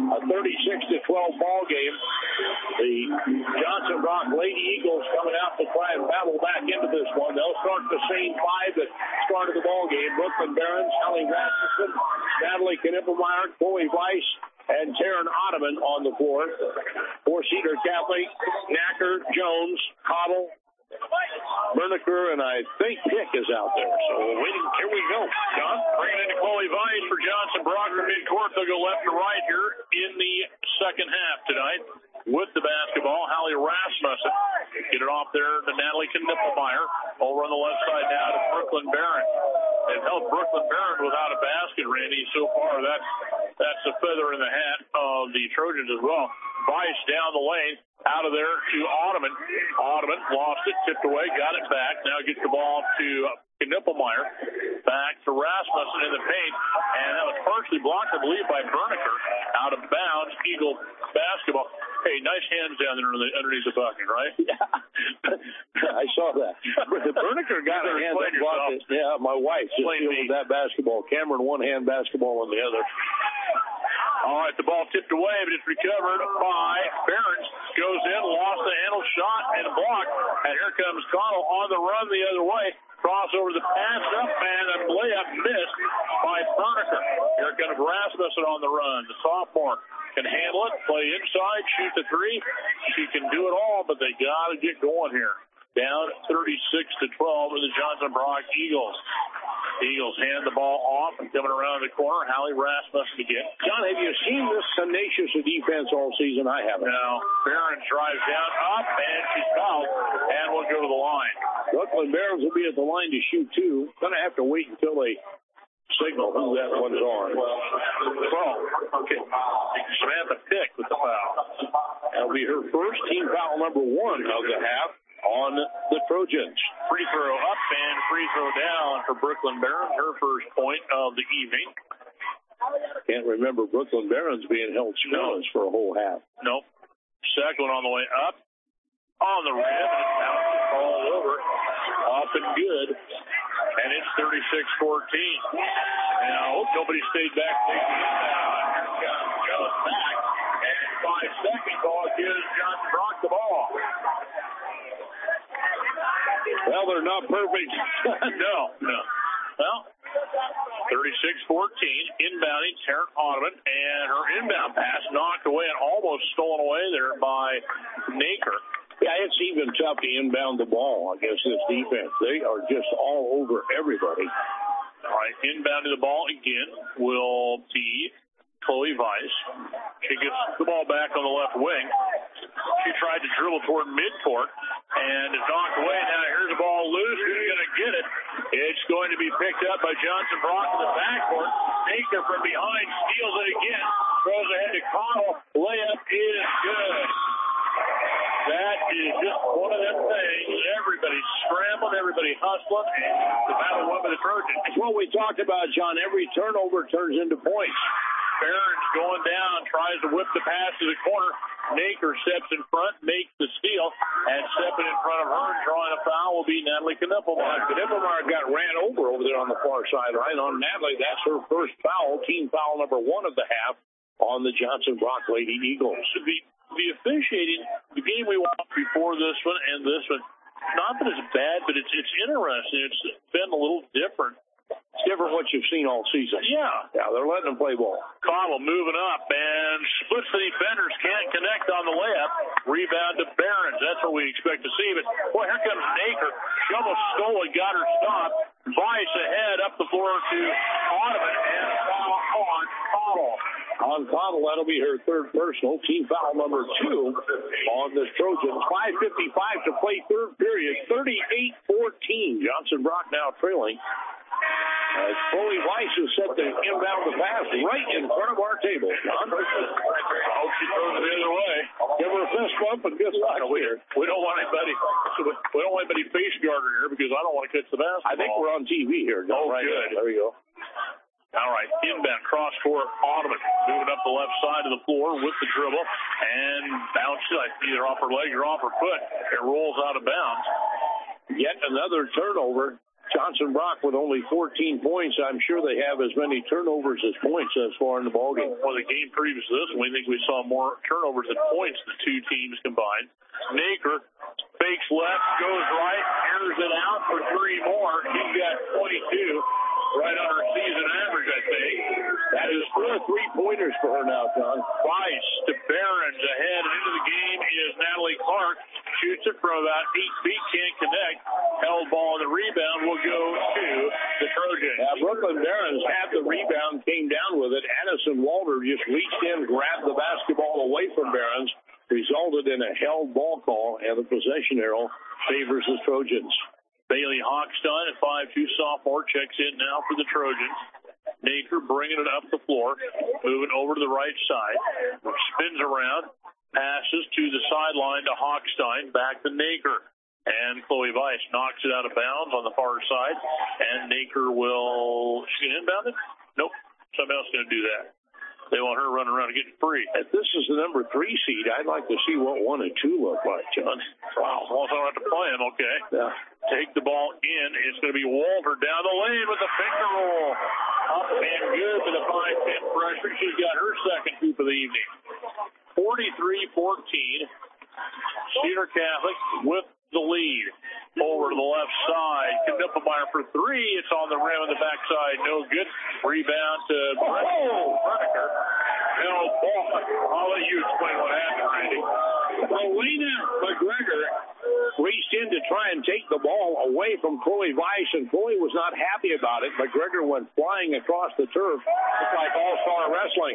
36-12 ball game. The Johnson Brock Lady Eagles coming out to try and battle back into this one. They'll start the same five that started the ball game. Brooklyn Barons, Kelly Rasmussen, Natalie Knippelmeyer, Chloe Weiss, and Taryn Ottoman on the floor. For Cedar Catholic, Knacker, Jones, Cottle, Berniker, and I think Pick is out there. So waiting. Here we go. John, bringing into Chloe Weiss for Johnson Brock from midcourt. They'll go left to right here in the second half tonight. With the basketball, Hallie Rasmussen. Get it off there to Natalie Knippelmeyer. Over on the left side now to Brooklyn Barron. They've held Brooklyn Barron without a basket, Randy, so far. That's a feather in the hat of the Trojans as well. Weiss down the lane. Out of there to Ottoman. Ottoman lost it, tipped away, got it back. Now gets the ball to Knippelmeyer. Back to Rasmussen in the paint. And that was partially blocked, I believe, by Berniker. Out of bounds, Eagle basketball. Hey, nice hands down there underneath the bucket, right? Yeah, I saw that. Berniker got her hand that blocked it. Yeah, my wife just fielded that basketball. Cameron one-hand basketball on the other. All right, the ball tipped away, but it's recovered by Barons. Goes in, lost the handle, shot, and blocked. And here comes Connell on the run the other way. Crossover the pass up, and a layup missed by Berniker. Here comes Rasmussen on the run. The sophomore can handle it, play inside, shoot the three. She can do it all, but they got to get going here. Down 36-12 with the Johnson Brock Eagles. The Eagles hand the ball off and coming around the corner. Hallie Rasmussen again. John, have you seen this tenacious defense all season? I haven't. No. Barron drives down, up, and she's fouled, and will go to the line. Brooklyn Barons will be at the line to shoot, too. Going to have to wait until they signal who that one's on. Okay. Samantha Pick with the foul. That'll be her first team foul number 1 of the half on the Trojans. Free throw up and free throw down for Brooklyn Barons, her first point of the evening. Can't remember Brooklyn Barons being held scoreless for a whole half. Nope. Second one on the way up. On the rim. It bounces all over. Up and good. And it's 36-14. And I hope nobody stayed back. Goes back. And 5 seconds, all gives Johnson Brock the ball. Well, they're not perfect. No. Well, 36-14, inbounding Taryn Ottoman, and her inbound pass knocked away and almost stolen away there by Naker. Yeah, it's even tough to inbound the ball against this defense. They are just all over everybody. All right, inbounding the ball again will be Chloe Weiss. She gets the ball back on the left wing. She tried to dribble toward midcourt and is knocked away. Now here's the ball loose. Who's going to get it? It's going to be picked up by Johnson Brock in the backcourt. Naker from behind steals it again. Throws ahead to Connell. Layup is good. That is just one of them things. Everybody's scrambling, everybody hustling, and the battle won by the Trojans. It's what we talked about, John. Every turnover turns into points. Barron's going down, tries to whip the pass to the corner. Naker steps in front, makes the steal, and stepping in front of her and drawing a foul will be Natalie Knippelmeyer. Knippelmeyer got ran over there on the far sideline. On Natalie, that's her first foul, team foul number 1 of the half on the Johnson Brock Lady Eagles. The officiating, the game we watched before this one and this one, not that it's bad, but it's interesting. It's been a little different. It's different what you've seen all season. Yeah, they're letting them play ball. Cottle moving up and splits the defenders, can't connect on the layup. Rebound to Barons. That's what we expect to see. But, boy, here comes Naker. She almost stole it, got her stop. Weiss ahead up the floor to Ottoman, and a foul on Cottle. On Cottle, that'll be her third personal. Team foul number 2 on the Trojans. 5:55 to play third period. 38-14. Johnson Brock now trailing. As Chloe Weiss is set to inbound the pass right in front of our table. John? I hope she throws it the other way. Give her a fist bump and good luck here. We don't want anybody face guarding here because I don't want to catch the basketball. I think we're on TV here. Right good. There you go. All right, inbound cross court, Ottoman moving up the left side of the floor with the dribble and bounces either off her leg or off her foot. It rolls out of bounds. Yet another turnover. Johnson Brock with only 14 points. I'm sure they have as many turnovers as points thus far in the ballgame. Well, the game previous to this one, we think we saw more turnovers than points, the two teams combined. Naker fakes left, goes right, airs it out for three more. He's got 22. Right on her season average, I think. That is 4 3-pointers for her now, John. Weiss to Behrens ahead. And into the game is Natalie Clark. Shoots it from about 8 feet, can't connect. Held ball on the rebound will go to the Trojans. Brooklyn Behrens had the rebound, came down with it. Addison Walter just reached in, grabbed the basketball away from Behrens, resulted in a held ball call, and the possession arrow favors the Trojans. Bailey Hochstein, a 5'2 sophomore, checks in now for the Trojans. Naker bringing it up the floor, moving over to the right side. Spins around, passes to the sideline to Hochstein, back to Naker. And Chloe Weiss knocks it out of bounds on the far side. And Naker will... Is she going to inbound it? Nope. Somebody else is going to do that. They want her running around and getting free. If this is the number 3 seed, I'd like to see what 1 and 2 look like, John. Wow. Well, I don't have to play him, okay. Yeah. Take the ball in. It's going to be Walter down the lane with the finger roll. Up and good for the 5'10 freshman. She's got her second hoop of the evening. 43-14. Cedar Catholic with the lead. Over to the left side. Knippenmeyer for 3. It's on the rim on the backside. No good. Rebound to Bredeker. No ball. I'll let you explain what happened, Randy. Elena McGregor reached in to try and take the ball away from Chloe Weiss, and Chloe was not happy about it. McGregor went flying across the turf. It's like all-star wrestling.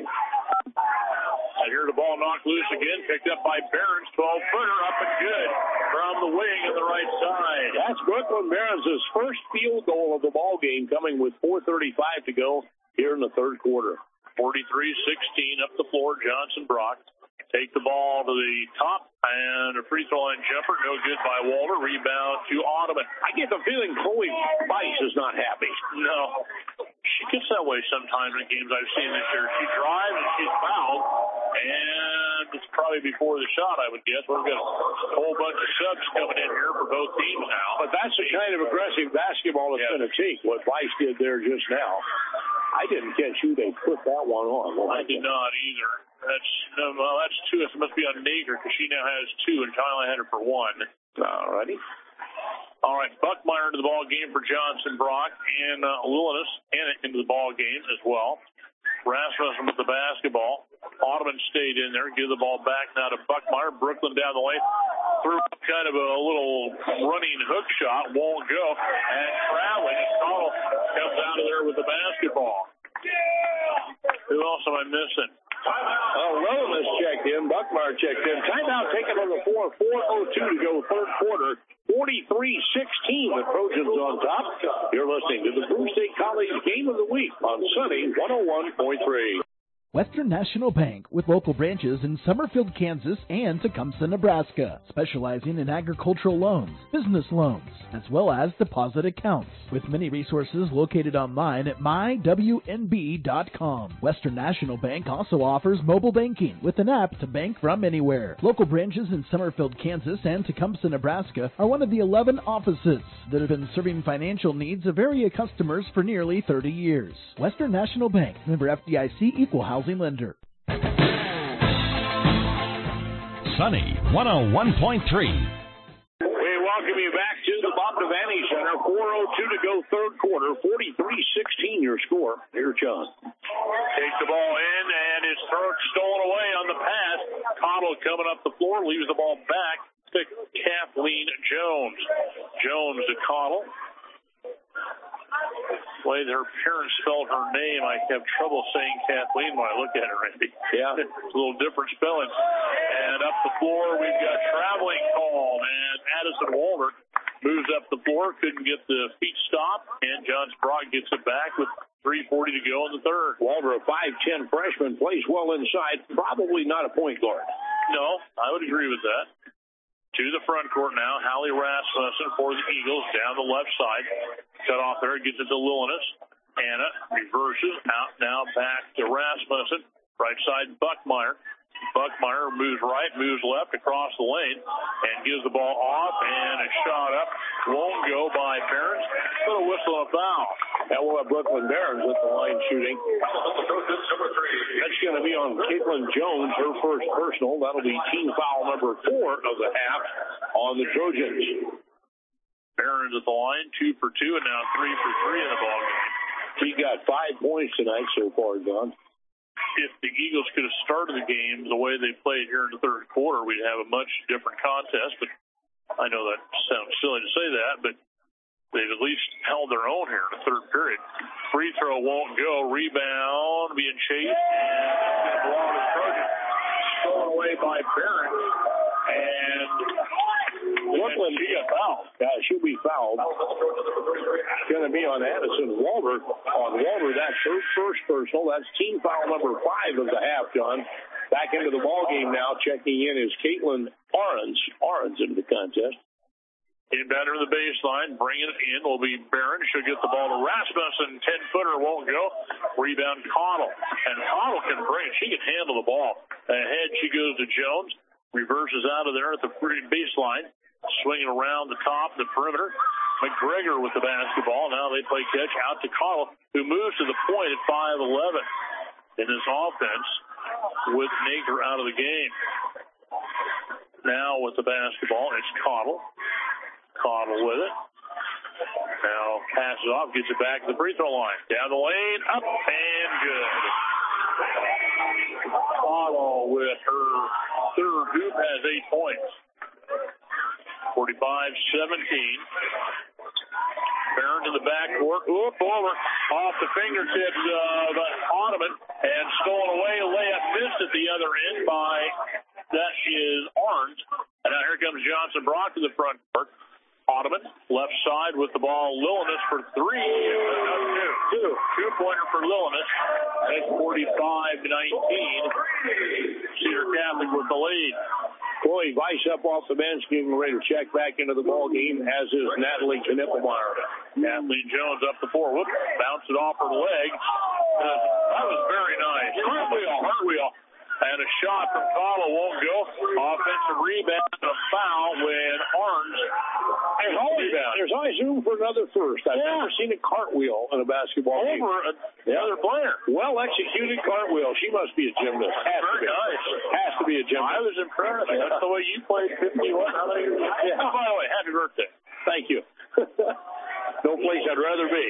I hear the ball knocked loose again, picked up by Behrens, 12-footer, up and good from the wing on the right side. That's Brooklyn Behrens' first field goal of the ball game, coming with 4:35 to go here in the third quarter. 43-16 up the floor, Johnson Brock. Take the ball to the top, and a free throw line jumper, no good by Walter. Rebound to Ottoman. I get the feeling Chloe Weiss is not happy. No. She gets that way sometimes in games I've seen this year. She drives and she's fouled, and it's probably before the shot, I would guess. We've got a whole bunch of subs coming in here for both teams now. But that's the kind of aggressive basketball it's going to take, what Weiss did there just now. I didn't catch who they put that one on. I did not either. That's 2. It must be on Nager because she now has 2, and Tyler had her for 1. All righty. All right, Buckmeyer into the ball game for Johnson Brock, and Lilinas into the ball game as well. Rasmussen with the basketball. Ottoman stayed in there. Give the ball back now to Buckmeyer. Brooklyn down the lane. Threw kind of a little running hook shot. Won't go. And traveling. Connell comes out of there with the basketball. Who else am I missing? Lilinas checked in. Buckmeyer checked in. Timeout taken on the floor. 4:02 to go third quarter. 43-16, the Trojans on top. You're listening to the Blue State College Game of the Week on Sunny 101.3. Western National Bank, with local branches in Summerfield, Kansas, and Tecumseh, Nebraska, specializing in agricultural loans, business loans, as well as deposit accounts, with many resources located online at mywnb.com. Western National Bank also offers mobile banking with an app to bank from anywhere. Local branches in Summerfield, Kansas, and Tecumseh, Nebraska are one of the 11 offices that have been serving financial needs of area customers for nearly 30 years. Western National Bank, member FDIC, equal housing lender. Sunny 101.3. We welcome you back to the Bob Devaney Center. 4:02 to go third quarter. 43-16 your score. Here, John. Takes the ball in, and it's stolen away on the pass. Cottle coming up the floor, leaves the ball back to Kathleen Jones. Jones to Cottle. The way her parents spelled her name, I have trouble saying Kathleen when I look at her, Randy. Yeah. It's a little different spelling. And up the floor, we've got traveling called, and Addison Walter moves up the floor, couldn't get the feet stopped, and John Sprague gets it back with 3:40 to go in the third. Walter, a 5'10 freshman, plays well inside. Probably not a point guard. No, I would agree with that. To the front court now, Hallie Rasmussen for the Eagles down the left side. Cut off there, gets it to Lilinas. Anna reverses out now back to Rasmussen. Right side, Buckmeyer. Buckmeyer moves right, moves left across the lane, and gives the ball off, and a shot up. Won't go by Barons, but a whistle and a foul. That will have Brooklyn Barons with the line shooting. That's going to be on Caitlin Jones, her first personal. That'll be team foul number 4 of the half on the Trojans. Barons at the line, 2 for 2, and now 3 for 3 in the ballgame. He got 5 points tonight so far, John. If the Eagles could have started the game the way they played here in the third quarter, we'd have a much different contest. But I know that sounds silly to say that, but they've at least held their own here in the third period. Free throw won't go. Rebound being chased, and it's going to belong to the Trojans. Stolen away by Barron, and Brooklyn, she got fouled. She'll be fouled. It's going to be on Addison Walter. On Walter, that's her first personal. That's team foul number 5 of the half, John. Back into the ballgame now. Checking in is Caitlin Arons. Arons into the contest. Inbound to the baseline, bringing it in will be Barron. She'll get the ball to Rasmussen. 10-footer won't go. Rebound Connell. And Connell can bring it. She can handle the ball. Ahead she goes to Jones. Reverses out of there at the baseline. Swinging around the top, the perimeter. McGregor with the basketball. Now they play catch out to Connell, who moves to the point at 5'11 in this offense with Nager out of the game. Now with the basketball, it's Connell. Connell with it. Now passes off, gets it back to the free throw line. Down the lane, up, and good. Connell with her third hoop has 8 points. 45-17. Barron to the backcourt. Oop, over. Off the fingertips of Ottoman. And stolen away. Layup missed at the other end by, that is Arns. And now here comes Johnson Brock to the front court. Ottoman, left side with the ball. Lilinas for 3. Two-pointer for Lilinas. At 45-19. Cedar Catholic with the lead. Chloe Weiss up off the bench, getting ready to check back into the ball game, as is Natalie Knippelmeyer. Kathleen Jones up the floor. Whoops, bounced it off her leg. That was very nice. Hardwheel. And a shot from Connell won't go. Offensive rebound and a foul when Arns. There's always room for another first. I've never seen a cartwheel in a basketball game. Over another player. Well executed cartwheel. She must be a gymnast. Has to be a gymnast. I was impressed. That's the way you played 51. How many years? Yeah. Oh, by the way, happy birthday. Thank you. No place I'd rather be.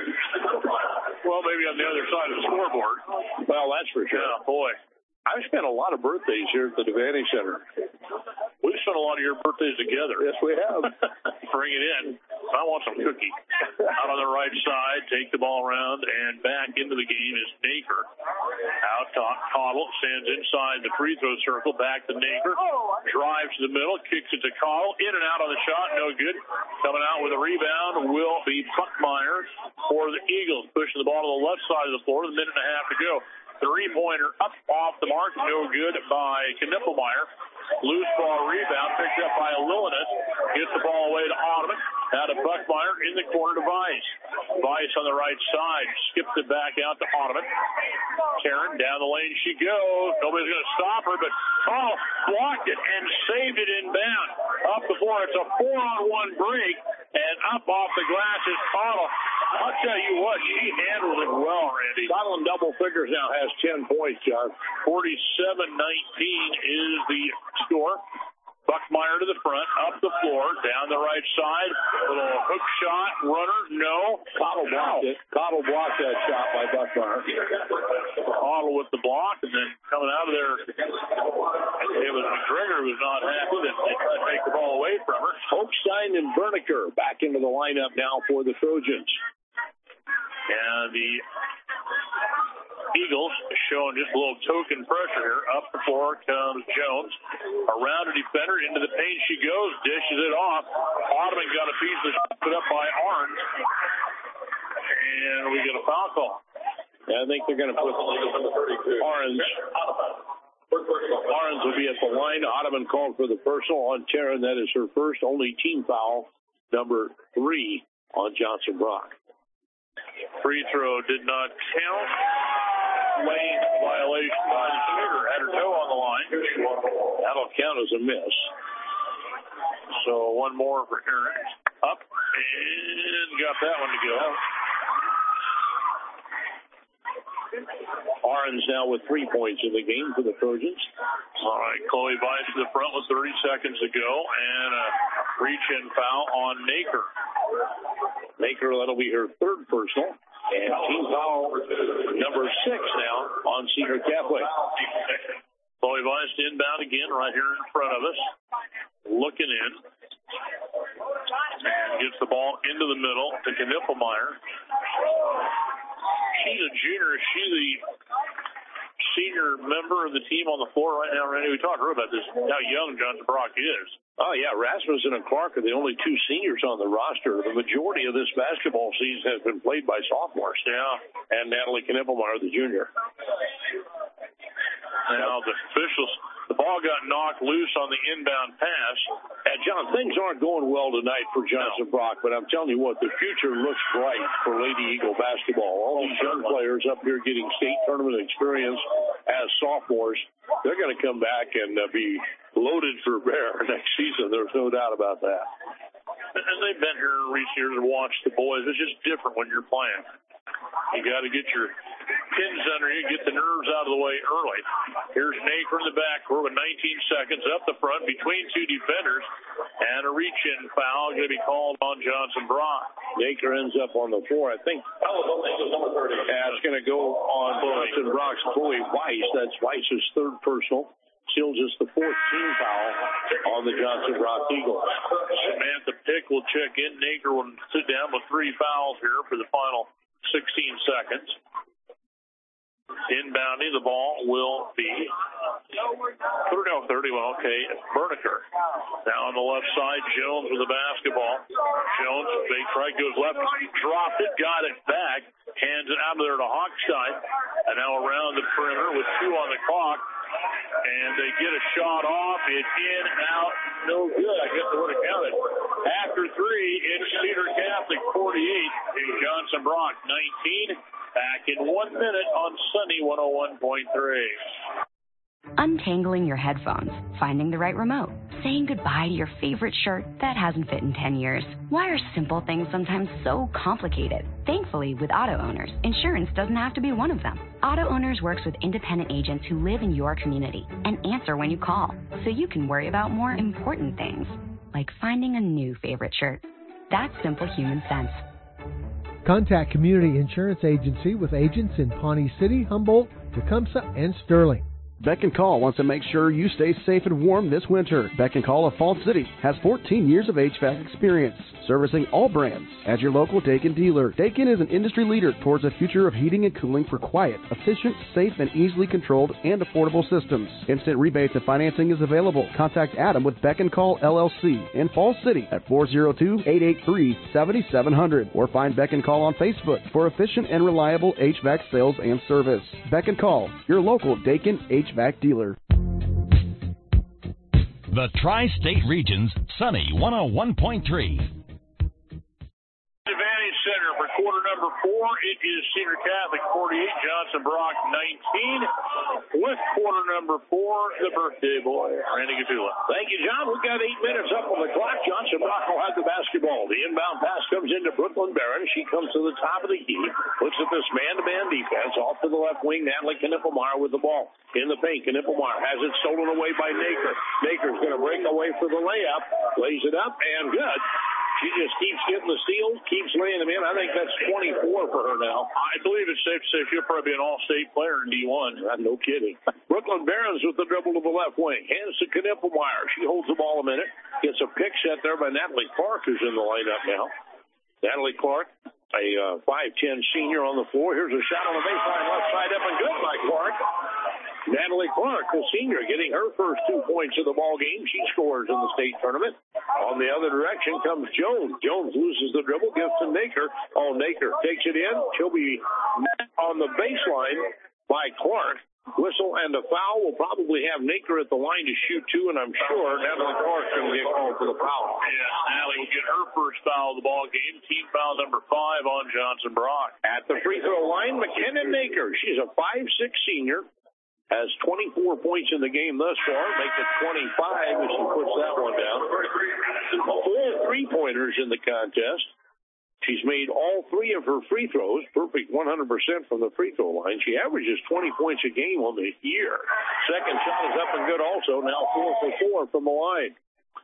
Well, maybe on the other side of the scoreboard. Well, that's for sure. Yeah, boy. I've spent a lot of birthdays here at the Devaney Center. We've spent a lot of your birthdays together. Yes, we have. Bring it in. I want some cookie. Out on the right side, take the ball around, and back into the game is Nager. Out top, Connell stands inside the free throw circle, back to Nager. Drives to the middle, kicks it to Connell. In and out on the shot, no good. Coming out with a rebound will be Buckmeyer for the Eagles. Pushing the ball to the left side of the floor, with a minute and a half to go. Three-pointer up off the mark, no good by Knippelmeyer. Loose ball rebound, picked up by Lilinas. Gets the ball away to Ottoman. Now to Buckmeyer in the corner to Weiss. Weiss on the right side, skips it back out to Ottoman. Karen down the lane she goes. Nobody's going to stop her, but Connell blocked it and saved it inbound. Up the floor, it's a 4-on-1 break, and up off the glass is Connell. I'll tell you what, she handled it well, Randy. Connell in double figures now has 10 points, John. 47-19 is the score. Buckmeyer to the front, up the floor, down the right side. Little hook shot, runner, no. Connell blocked it. Connell blocked that shot by Buckmeyer. Connell with the block, and then coming out of there, it was McGregor who was not happy that they tried to take the ball away from her. Hochstein and Berniker back into the lineup now for the Trojans. And the Eagles showing just a little token pressure here. Up the floor comes Jones. Around a defender, into the paint she goes, dishes it off. Ottoman got a piece of it put up by Arns. And we get a foul call. Yeah, I think they're going to put Arns. Arns will be at the line. Ottoman called for the personal on Taryn. That is her first, only team foul, number 3 on Johnson Brock. Free throw did not count. Lane violation by the shooter. Had her toe on the line. That'll count as a miss. So one more for Aaron. Up and got that one to go. Arns now with 3 points in the game for the Trojans. All right, Chloe Weiss to the front with 30 seconds to go, and a reach-in foul on Naker. Naker, that'll be her third personal. And team foul number 6 now on Cedar Catholic. Chloe Weiss inbound again right here in front of us. Looking in. And gets the ball into the middle to Knippelmeyer. She's a junior. She's the senior member of the team on the floor right now, Randy. We talked to her about this, how young Johnson Brock is. Oh, yeah. Rasmussen and Clark are the only 2 seniors on the roster. The majority of this basketball season has been played by sophomores. Yeah. And Natalie Knippelmeyer, the junior. Now the officials, the ball got knocked loose on the inbound pass. And John, things aren't going well tonight for Johnson Brock, but I'm telling you what, the future looks bright for Lady Eagle basketball. All these young players up here getting state tournament experience as sophomores, they're going to come back and be loaded for bear next season. There's no doubt about that. And they've been here in recent years and watched the boys. It's just different when you're playing. You got to get your pins under you, get the nerves out of the way early. Here's Naker in the backcourt with 19 seconds up the front between 2 defenders, and a reach-in foul going to be called on Johnson Brock. Naker ends up on the floor. I think it's going to go on Johnson Brock's Chloe Weiss. That's Weiss's third personal. Still just the 4th team foul on the Johnson Brock Eagles. Samantha Pick will check in. Naker will sit down with 3 fouls here for the final 16 seconds. Inbounding, the ball will be 31. Okay, Berniker. Now on the left side, Jones with the basketball. Jones, big strike, goes left, dropped it, got it back, hands it out of there to Hochstein. And now around the perimeter with 2 on the clock. And they get a shot off. It's in, out, no good. I guess they would have counted. After 3, it's Cedar Catholic 48 and Johnson Brock 19. Back in 1 minute on Sunny 101.3. Untangling your headphones, finding the right remote, saying goodbye to your favorite shirt that hasn't fit in 10 years. Why are simple things sometimes so complicated? Thankfully, with Auto Owners, insurance doesn't have to be one of them. Auto Owners works with independent agents who live in your community and answer when you call, so you can worry about more important things, like finding a new favorite shirt. That's simple human sense. Contact Community Insurance Agency with agents in Pawnee City, Humboldt, Tecumseh, and Sterling. Beck and Call wants to make sure you stay safe and warm this winter. Beck and Call of Falls City has 14 years of HVAC experience, servicing all brands. As your local Daikin dealer, Daikin is an industry leader towards a future of heating and cooling for quiet, efficient, safe, and easily controlled and affordable systems. Instant rebates and financing is available. Contact Adam with Beck and Call LLC in Falls City at 402-883-7700 or find Beck and Call on Facebook for efficient and reliable HVAC sales and service. Beck and Call, your local Daikin HVAC dealer. The Tri-State Region's Sunny 101.3. Advantage Center for quarter number 4. It is Cedar Catholic 48, Johnson Brock 19. With quarter number 4, the birthday boy, Randy Gatula. Thank you, John. We've got 8 minutes up on the clock. Johnson Brock will have the basketball. The inbound pass comes into Brooklyn Barron. She comes to the top of the key. Looks at this man-to-man defense. Off to the left wing, Natalie Knippelmeyer with the ball. In the paint, Knippelmeyer has it stolen away by Naker. Naker's going to break away for the layup. Lays it up, and good. She just keeps getting the steals, keeps laying them in. I think that's 24 for her now. I believe it's safe to say she'll probably be an all-state player in D1. No kidding. Brooklyn Barons with the dribble to the left wing. Hands to Knippelmeyer. She holds the ball a minute. Gets a pick set there by Natalie Clark, who's in the lineup now. Natalie Clark a 5'10 senior on the floor. Here's a shot on the baseline, left side up and good by Clark. Natalie Clark, the senior, getting her first 2 points of the ball game. She scores in the state tournament. On the other direction comes Jones. Jones loses the dribble, gives to Naker. Oh, Naker takes it in. She'll be met on the baseline by Clark. Whistle and a foul. Will probably have Naker at the line to shoot two, and I'm sure Natalie Clark's going to get called for the foul. Yes, Natalie will get her first foul of the ball game. Team foul number 5 on Johnson Brock. At the free throw line, McKinnon Naker. She's a 5'6 senior. Has 24 points in the game thus far. Make it 25 as she puts that one down. 4 3-pointers in the contest. She's made all 3 of her free throws. Perfect 100% from the free throw line. She averages 20 points a game on the year. Second shot is up and good also. Now 4 for 4 from the line.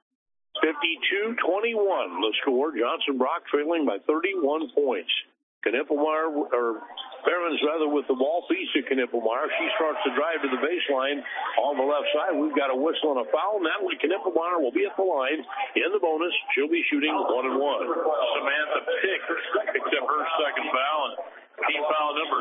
52-21 the score. Johnson Brock trailing by 31 points. Knippelmeyer, or Barons rather, with the ball, feeds to Knippelmeyer. She starts to drive to the baseline on the left side. We've got a whistle and a foul. Natalie Knippelmeyer will be at the line in the bonus. She'll be shooting 1-1. Samantha Pick picked up her second foul, and team foul number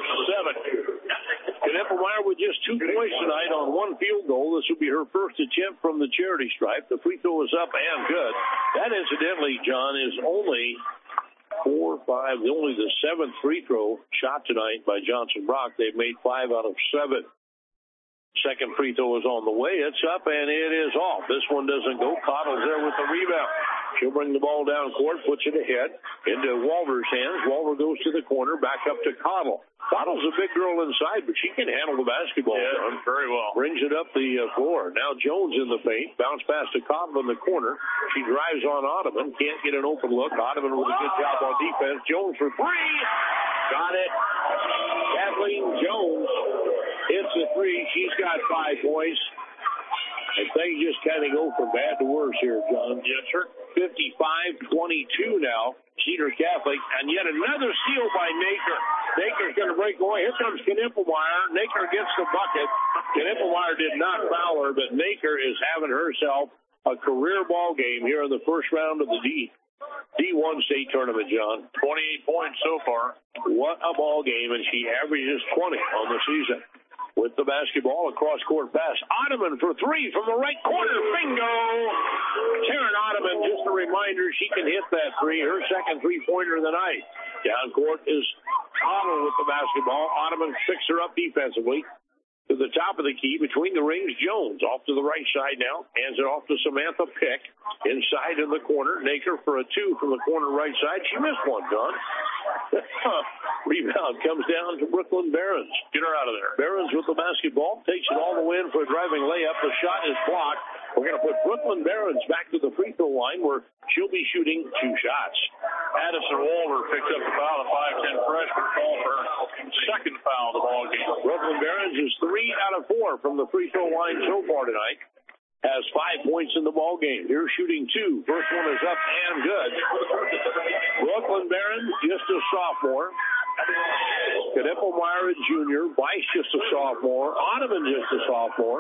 7. Knippelmeyer with just 2 points tonight on 1 field goal. This will be her first attempt from the charity stripe. The free throw is up and good. That, incidentally, John, is only 4, 5, only the 7th free throw shot tonight by Johnson Brock. They've made 5 out of 7. Second free throw is on the way. It's up and it is off. This one doesn't go. Cottle's there with the rebound. She'll bring the ball down court, puts it ahead into Walver's hands. Walver goes to the corner, back up to Cottle. Cottle's a big girl inside, but she can handle the basketball. Yeah, very well. Brings it up the floor. Now Jones in the paint. Bounce pass to Cottle in the corner. She drives on Ottoman. Can't get an open look. Ottoman with a good job on defense. Jones for 3. Got it. Kathleen Jones hits a 3. She's got 5 points. And things just kind of go from bad to worse here, John. Yes, sir. 55-22 now. Cedar Catholic. And yet another steal by Naker. Naker's going to break away. Here comes Knippelmeyer. Naker gets the bucket. Knippelmeyer did not foul her, but Naker is having herself a career ball game here in the first round of the D1 state tournament, John. 28 points so far. What a ball game, and she averages 20 on the season. With the basketball, a cross-court pass. Ottoman for 3 from the right corner. Bingo! Taryn Ottoman, just a reminder, she can hit that 3. Her second three-pointer of the night. Down court is Cottle with the basketball. Ottoman picks her up defensively. To the top of the key, between the rings, Jones off to the right side now. Hands it off to Samantha Pick. Inside in the corner. Naker for a 2 from the corner right side. She missed one, John. Rebound comes down to Brooklyn Barons. Get her out of there. Barons with the basketball. Takes it all the way in for a driving layup. The shot is blocked. We're going to put Brooklyn Barons back to the free throw line where she'll be shooting 2 shots. Addison Walter picked up the foul. A 5'10 freshman called for second foul of the ball game. Brooklyn Barons is 3 out of 4 from the free throw line so far tonight. Has 5 points in the ball game. Here's shooting 2. First one is up and good. Brooklyn Barons, just a sophomore. Knippelmeyer, a junior. Weiss, just a sophomore. Ottoman, just a sophomore.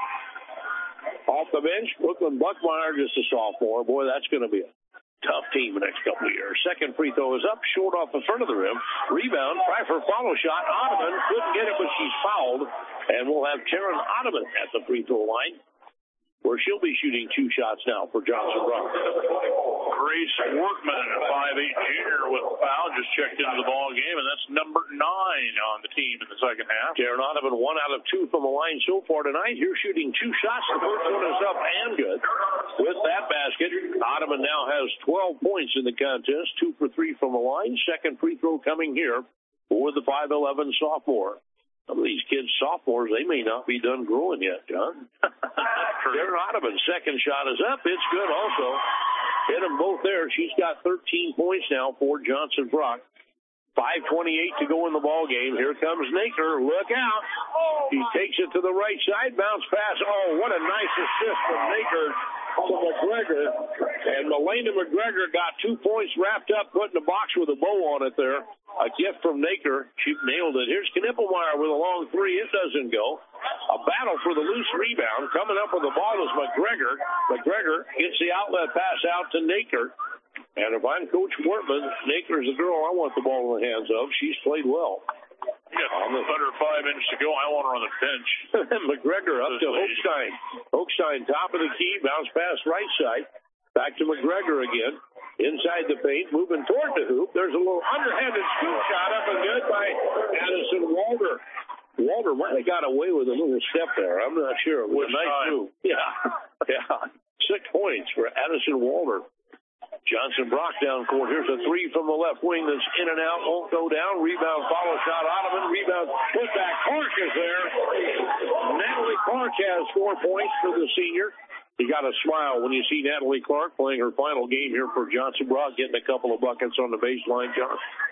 Off the bench, Brooklyn Buckmeyer, just a sophomore. Boy, that's going to be a tough team the next couple of years. Second free throw is up, short off the front of the rim. Rebound, Pfeiffer follow shot. Ottoman couldn't get it, but she's fouled. And we'll have Taryn Ottoman at the free throw line, where she'll be shooting 2 shots now for Johnson Brock. Grace Workman, a 5'8 junior with a foul, just checked into the ball game, and that's number 9 on the team in the second half. Taryn Ottoman, 1 out of 2 from the line so far tonight. Here shooting 2 shots. The first one is up and good. With that basket, Ottoman now has 12 points in the contest, 2 for 3 from the line. Second free throw coming here for the 5'11 sophomore. Some of these kids, sophomores, they may not be done growing yet, John. Taryn Ottoman, second shot is up. It's good also. Hit them both there. She's got 13 points now for Johnson Brock. 5:28 to go in the ball game. Here comes Naker. Look out. He takes it to the right side. Bounce pass. Oh, what a nice assist from Naker to McGregor. And Melena McGregor got 2 points wrapped up, put in a box with a bow on it there. A gift from Naker. She nailed it. Here's Knippelmeyer with a long 3. It doesn't go. A battle for the loose rebound. Coming up with the ball is McGregor. McGregor gets the outlet pass out to Naker. And if I'm Coach Wortman, Naker's the girl I want the ball in the hands of. She's played well. On the under 5 inches to go, I want her on the bench. McGregor up to Hochstein. Hochstein, top of the key, bounce pass right side. Back to McGregor again. Inside the paint, moving toward the hoop. There's a little underhanded scoop shot up and good by Addison Walter. Walter might have got away with a little step there. I'm not sure. It was a nice move. Yeah. 6 points for Addison Walter. Johnson Brock down court. Here's a three from the left wing that's in and out. Won't go down. Rebound, follow shot. Ottoman. Rebound. Put back. Clark is there. Natalie Clark has 4 points for the senior. You got to smile when you see Natalie Clark playing her final game here for Johnson Brock, getting a couple of buckets on the baseline, John.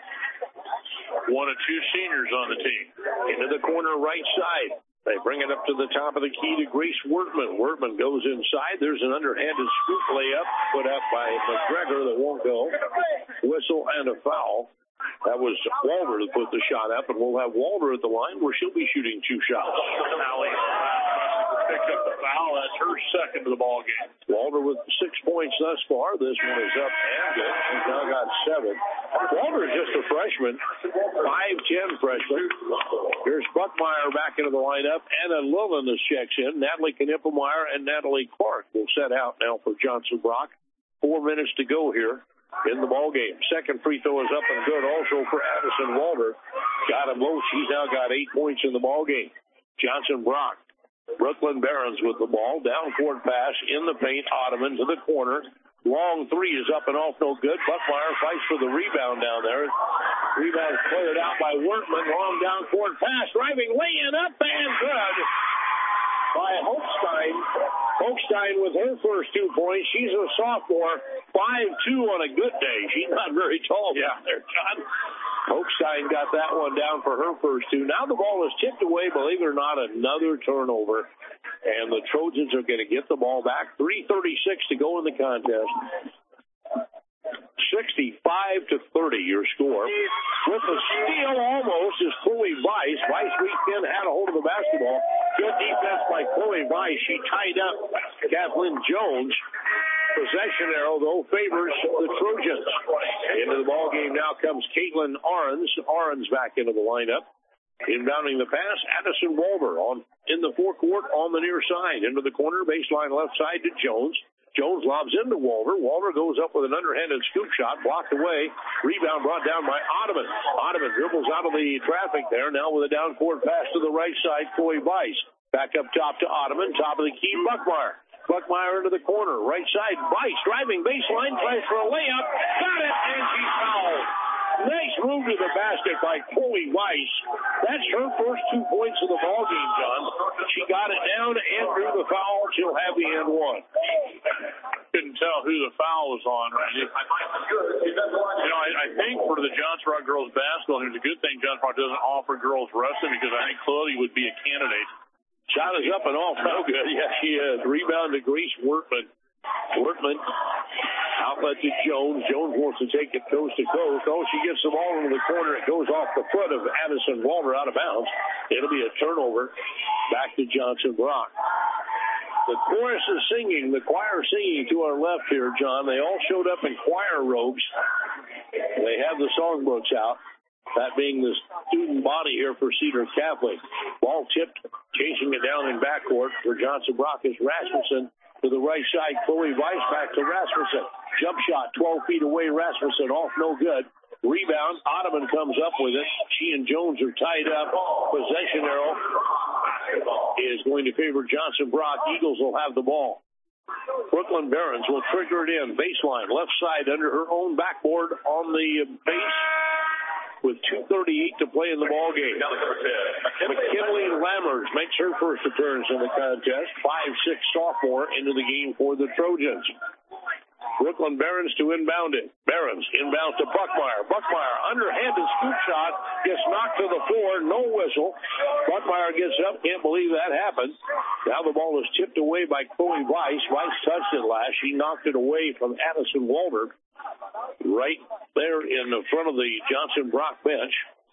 One of two seniors on the team. Into the corner right side. They bring it up to the top of the key to Grace Wortman. Wortman goes inside. There's an underhanded scoop layup put up by McGregor that won't go. Whistle and a foul. That was Walter that put the shot up, and we'll have Walter at the line where she'll be shooting 2 shots. Picked up the foul. That's her second of the ball game. Walter with 6 points thus far. This one is up and good. She's now got 7. Walter is just a freshman, 5'10" freshman. Here's Buckmeyer back into the lineup. Anna Lillian checks in. Natalie Knippelmeyer and Natalie Clark will set out now for Johnson Brock. 4 minutes to go here in the ball game. Second free throw is up and good also for Addison Walter. Got him low. She's now got 8 points in the ball game. Johnson Brock. Brooklyn Barons with the ball. Down court pass in the paint. Ottoman to the corner. Long three is up and off, no good. Buckmeyer fights for the rebound down there. Rebound cleared out by Wortman. Long down court pass. Driving, laying up and good by Hochstein. Hochstein with her first 2 points. She's a sophomore. 5'2" on a good day. She's not very tall down there, John. Hochstein got that one down for her first 2. Now the ball is tipped away, believe it or not, another turnover. And the Trojans are going to get the ball back. 3:36 to go in the contest. 65-30 your score. With the steal almost is Chloe Weiss. Weiss reached in, had a hold of the basketball. Good defense by Chloe Weiss. She tied up Kathleen Jones. Possession arrow, though, favors the Trojans. Into the ball game now comes Caitlin Arons. Arons back into the lineup. Inbounding the pass, Addison Walter in the forecourt on the near side. Into the corner, baseline left side to Jones. Jones lobs into Walter. Walter goes up with an underhanded scoop shot, blocked away. Rebound brought down by Ottoman. Ottoman dribbles out of the traffic there, now with a down court pass to the right side, Chloe Weiss. Back up top to Ottoman, top of the key, Buckmeyer. Buckmeyer into the corner, right side, Weiss driving baseline, tries for a layup, got it, and she's fouled. Nice move to the basket by Chloe Weiss. That's her first 2 points of the ball game, John. She got it down and drew the foul. She'll have the and one. Couldn't tell who the foul was on. I think for the Johnson Brock girls basketball, it's a good thing Johnson Brock doesn't offer girls wrestling because I think Chloe would be a candidate. Shot is up and off. No good. Yeah, she is. Rebound to Grace Wortman. Wortman outlet to Jones. Jones wants to take it coast to coast. Oh, she gets the ball into the corner. It goes off the foot of Addison Walter out of bounds. It'll be a turnover back to Johnson Brock. The chorus is singing, the choir singing to our left here, John. They all showed up in choir robes. They have the songbooks out. That being the student body here for Cedar Catholic. Ball tipped, chasing it down in backcourt for Johnson Brock is Rasmussen. To the right side, Chloe Weiss back to Rasmussen. Jump shot, 12 feet away, Rasmussen off, no good. Rebound, Ottoman comes up with it. She and Jones are tied up. Possession arrow is going to favor Johnson Brock. Eagles will have the ball. Brooklyn Barons will trigger it in. Baseline, left side under her own backboard on the base. With 2:38 to play in the ball game. McKinley Lammers makes her first appearance in the contest. 5'6" sophomore into the game for the Trojans. Brooklyn Barons to inbound it. Barons inbound to Buckmeyer. Buckmeyer underhanded scoop shot. Gets knocked to the floor. No whistle. Buckmeyer gets up. Can't believe that happened. Now the ball is tipped away by Chloe Weiss. Weiss touched it last. She knocked it away from Addison Walter. Right there in the front of the Johnson Brock bench.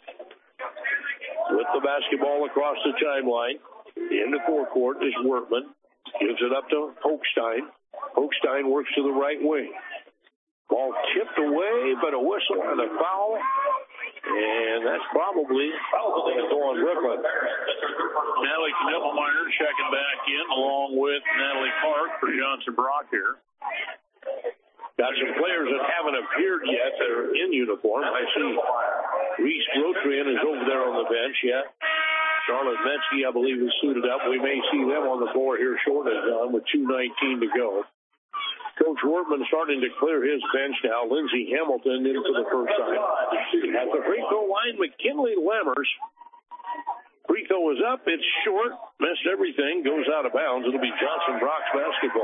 With the basketball across the timeline. In the forecourt is Wortman. Gives it up to Hochstein. Hochstein works to the right wing. Ball tipped away, but a whistle and a foul. And that's probably going to go on Brooklyn. Natalie Knippelmeyer checking back in along with Natalie Clark for Johnson Brock here. Got some players that haven't appeared yet that are in uniform. I see Reese Grotrian is over there on the bench yet. Charlotte Metzke, I believe, is suited up. We may see them on the floor here shortly, John, with 2:19 to go. Coach Wortman starting to clear his bench now. Lindsey Hamilton into the first time. At the free throw line, McKinley Lammers. Free throw is up. It's short. Missed everything. Goes out of bounds. It'll be Johnson Brock's basketball.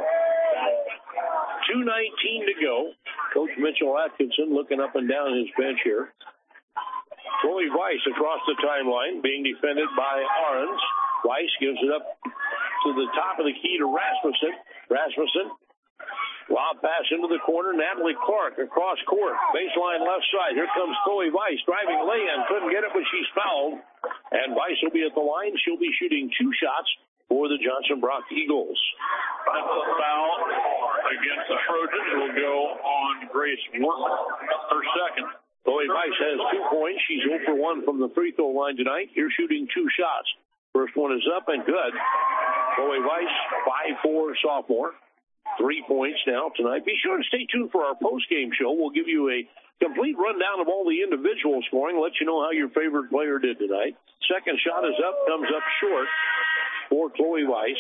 2:19 to go. Coach Mitchell Atkinson looking up and down his bench here. Chloe Weiss across the timeline, being defended by Arons. Weiss gives it up to the top of the key to Rasmussen. Lob pass into the corner. Natalie Clark across court. Baseline left side. Here comes Chloe Weiss driving lay-in. Couldn't get it, but she's fouled. And Weiss will be at the line. She'll be shooting 2 shots for the Johnson Brock Eagles. That's a foul against the Trojans. Will go on Grace Wortman, her second. Chloe Weiss has 2 points. She's 0 for 1 from the free throw line tonight. Here shooting 2 shots. First one is up and good. Chloe Weiss, 5'4", sophomore. 3 points now tonight. Be sure to stay tuned for our post-game show. We'll give you a complete rundown of all the individual scoring, let you know how your favorite player did tonight. Second shot is up, comes up short for Chloe Weiss.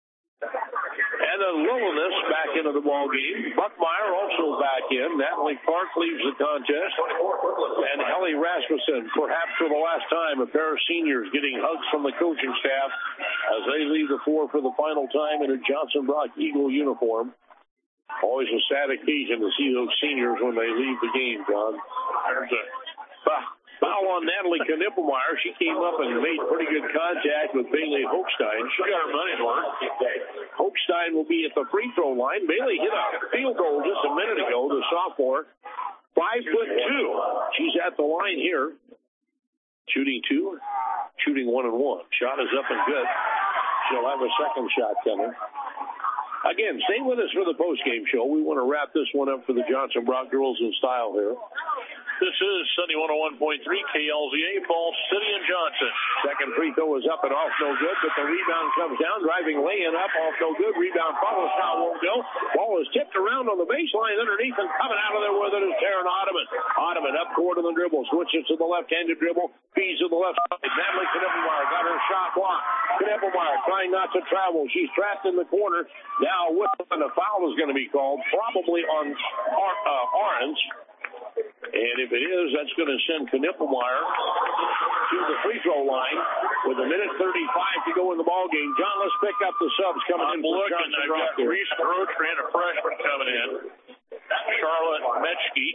And a Lilliness back into the ball game. Buckmeyer also back in. Natalie Clark leaves the contest. And Ellie Rasmussen, perhaps for the last time, a pair of seniors getting hugs from the coaching staff as they leave the floor for the final time in a Johnson Brock Eagle uniform. Always a sad occasion to see those seniors when they leave the game, John. There's a foul on Natalie Knippelmeyer. She came up and made pretty good contact with Bailey Hochstein. She got her money's worth. Hochstein will be at the free throw line. Bailey hit a field goal just a minute ago, the sophomore. 5'2". She's at the line here. Shooting 2, shooting 1 and 1. Shot is up and good. She'll have a second shot coming. Again, stay with us for the postgame show. We want to wrap this one up for the Johnson Brock girls in style here. This is Sunny 101.3 KLZA, Falls City and Johnson. Second free throw is up and off, no good, but the rebound comes down. Driving lay-in up, off no good. Rebound follows, foul won't go. Ball is tipped around on the baseline underneath, and coming out of there with it is Taryn Ottoman. Ottoman up court on the dribble, switches to the left-handed dribble, feeds to the left side. Natalie Knippelmeyer got her shot blocked. Knippelmeyer trying not to travel. She's trapped in the corner. Now a whistle and a foul is going to be called, probably on Arons. And if it is, that's going to send Knippelmeyer to the free throw line with 1:35 to go in the ball game. John, let's pick up the subs coming in. I'm looking. I've got Reese Grotrian, a freshman, coming in. Charlotte Metzke,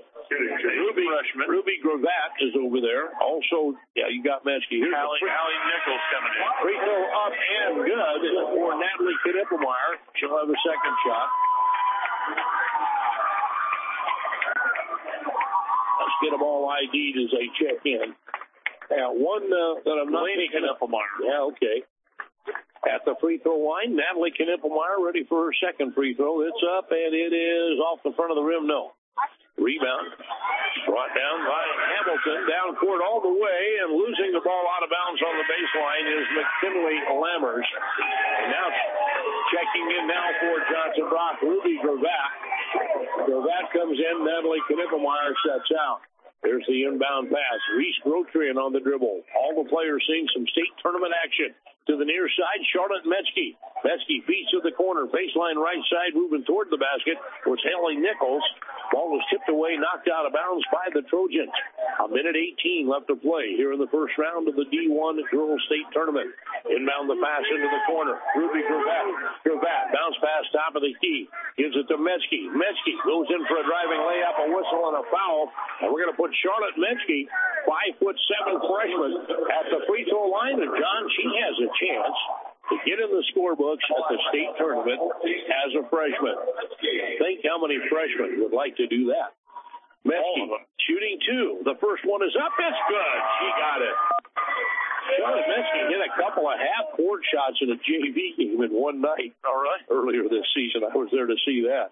Ruby Gravatt is over there. Also, yeah, you got Metzke. Here's Hallie Nichols coming in. Free throw up and good for Natalie Knippelmeyer. She'll have a second shot. Let's get them all ID'd as they check in. Now, one that I'm not picking up. Yeah, okay. At the free throw line, Natalie Knippelmeyer ready for her second free throw. It's up, and it is off the front of the rim. No. Rebound. Brought down by Hamilton. Down court all the way, and losing the ball out of bounds on the baseline is McKinley Lammers. And now checking in now for Johnson Brock, Ruby Gravatt. Gravatt comes in. Natalie Knippelmeyer sets out. There's the inbound pass. Reese Grotrian on the dribble. All the players seeing some state tournament action. To the near side, Charlotte Metzke. Metzke feeds to the corner. Baseline right side, moving toward the basket was Haley Nichols. Ball was tipped away, knocked out of bounds by the Trojans. 1:18 left to play here in the first round of the D1 Girls State Tournament. Inbound the pass into the corner. Ruby Gravatt. Bounce pass, top of the key. Gives it to Metzke. Metzke goes in for a driving layup, a whistle, and a foul. And we're going to put Charlotte Metzke, 5'7" freshman, at the free throw line. And John, she has a chance to get in the scorebooks at the state tournament as a freshman. Think how many freshmen would like to do that. Metzke shooting 2. The first one is up. It's good. She got it. Charlotte Metzke hit a couple of half-court shots in a JV game in one night. All right. Earlier this season, I was there to see that.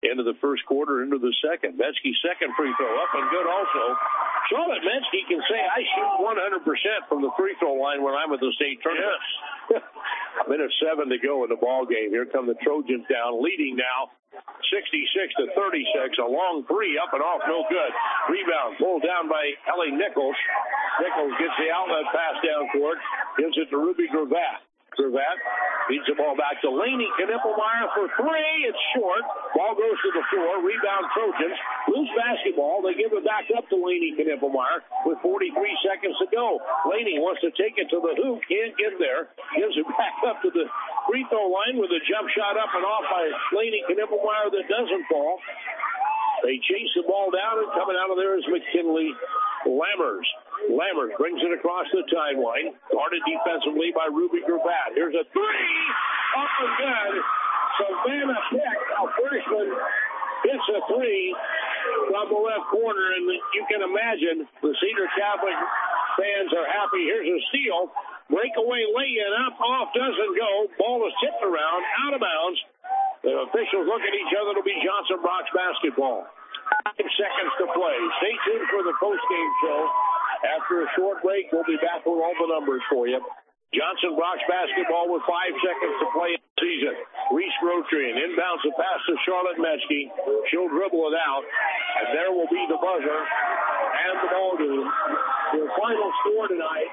End of the first quarter, into the second. Metzke's second free throw up and good also. Charlotte Metzke can say, I shoot 100% from the free throw line when I'm at the state tournament. Yes. A minute 7 to go in the ball game. Here come the Trojans down, leading now 66-36. A long three up and off, no good. Rebound pulled down by Ellie Nichols. Nichols gets the outlet pass down court, gives it to Ruby Gravatt. Gravatt feeds the ball back to Laney Knippelmeyer for three. It's short. Ball goes to the floor. Rebound Trojans. Loose basketball. They give it back up to Laney Knippelmeyer with 43 seconds to go. Laney wants to take it to the hoop. Can't get there. Gives it back up to the free throw line with a jump shot up and off by Laney Knippelmeyer that doesn't fall. They chase the ball down, and coming out of there is McKinley Lammers. Lammers brings it across the timeline, guarded defensively by Ruby Gravatt. Here's a three, up and good. Savannah Peck, a freshman, hits a three from the left corner, and you can imagine the Cedar Catholic fans are happy. Here's a steal. Breakaway lay-in, up, off, doesn't go. Ball is tipped around, out of bounds. The officials look at each other. It'll be Johnson Brock's basketball. 5 seconds to play. Stay tuned for the post-game show. After a short break, we'll be back with all the numbers for you. Johnson Brock's basketball with 5 seconds to play in the season. Reese Grotrian inbounds the pass to Charlotte Metzke. She'll dribble it out, and there will be the buzzer and the ball game. Their final score tonight,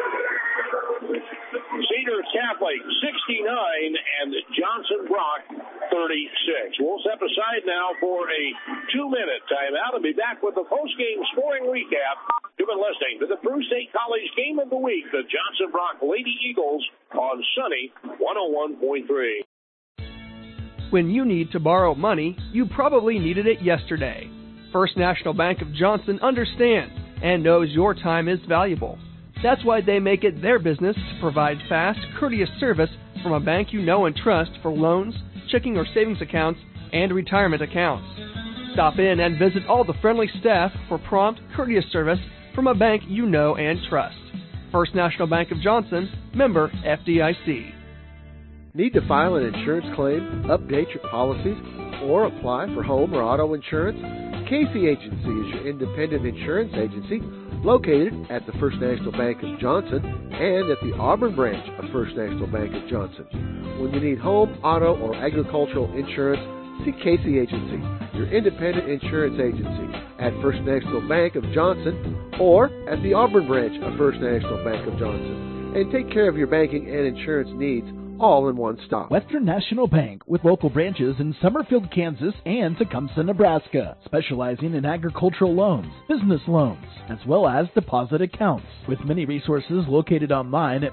Cedar Catholic 69 and Johnson Brock 36. We'll step aside now for a 2-minute timeout and be back with the post-game scoring recap. You've been listening to the Peru State College Game of the Week, the Johnson Brock Lady Eagles on Sunny 101.3. When you need to borrow money, you probably needed it yesterday. First National Bank of Johnson understands and knows your time is valuable. That's why they make it their business to provide fast, courteous service from a bank you know and trust for loans, checking or savings accounts, and retirement accounts. Stop in and visit all the friendly staff for prompt, courteous service from a bank you know and trust. First National Bank of Johnson, member FDIC. Need to file an insurance claim, update your policies, or apply for home or auto insurance? Casey Agency is your independent insurance agency located at the First National Bank of Johnson and at the Auburn branch of First National Bank of Johnson. When you need home, auto, or agricultural insurance, see Casey Agency, your independent insurance agency at First National Bank of Johnson or at the Auburn branch of First National Bank of Johnson. And take care of your banking and insurance needs all in one stop. Western National Bank, with local branches in Summerfield, Kansas and Tecumseh, Nebraska, specializing in agricultural loans, business loans, as well as deposit accounts, with many resources located online at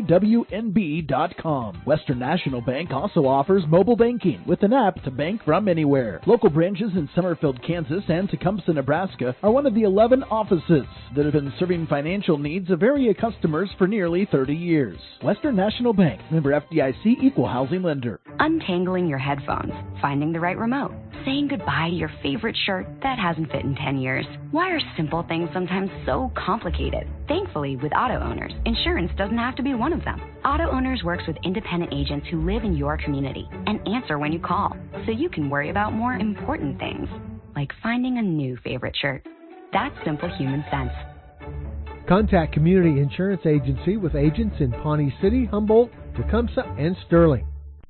mywnb.com. Western National Bank also offers mobile banking with an app to bank from anywhere. Local branches in Summerfield, Kansas and Tecumseh, Nebraska are one of the 11 offices that have been serving financial needs of area customers for nearly 30 years. Western National Bank, member FDIC, equal housing lender. Untangling your headphones, finding the right remote, saying goodbye to your favorite shirt that hasn't fit in 10 years. Why are simple things sometimes so complicated? Thankfully, with Auto Owners, insurance doesn't have to be one of them. Auto Owners works with independent agents who live in your community and answer when you call, so you can worry about more important things, like finding a new favorite shirt. That's simple human sense. Contact Community Insurance Agency with agents in Pawnee City, Humboldt, Tecumseh, and Sterling.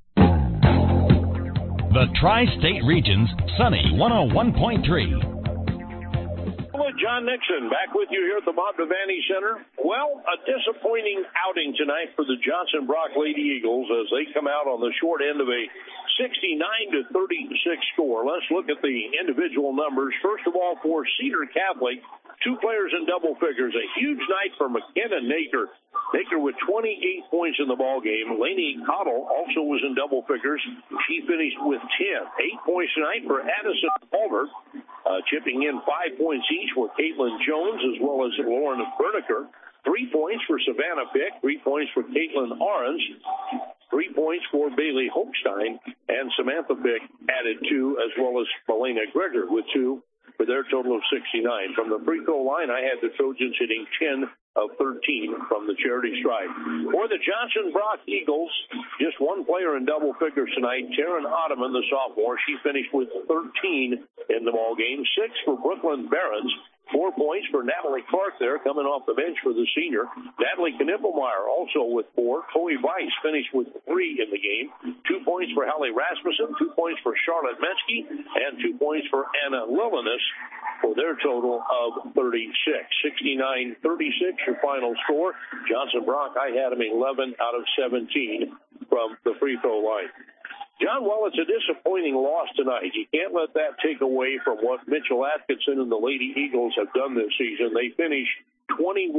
The Tri-State Region's Sunny 101.3. John Nixon back with you here at the Bob Devaney Center. Well, a disappointing outing tonight for the Johnson Brock Lady Eagles as they come out on the short end of a 69-36 score. Let's look at the individual numbers. First of all, for Cedar Catholic, 2 players in double figures. A huge night for McKenna Naker. Naker with 28 points in the ballgame. Lainey Cottle also was in double figures. She finished with 10. 8 points tonight for Addison Palmer. Chipping in 5 points each for Caitlin Jones as well as Lauren Berniker. 3 points for Savannah Pick. 3 points for Caitlin Orange. 3 points for Bailey Holstein. And Samantha Pick added 2 as well as Melena Greger with 2 for their total of 69. From the free throw line, I had the Trojans hitting 10 of 13 from the charity stripe. For the Johnson Brock Eagles, just one player in double figures tonight, Taryn Ottoman, the sophomore. She finished with 13 in the ball game. 6 for Brooklyn Barons. 4 points for Natalie Clark there, coming off the bench for the senior. Natalie Knippelmeyer also with 4. Chloe Weiss finished with 3 in the game. 2 points for Hallie Rasmussen, 2 points for Charlotte Mensky, and 2 points for Anna Lilinas for their total of 36. 69-36, your final score. Johnson Brock, I had him 11 out of 17 from the free throw line. John, while it's a disappointing loss tonight, you can't let that take away from what Mitchell Atkinson and the Lady Eagles have done this season. They finished 21-6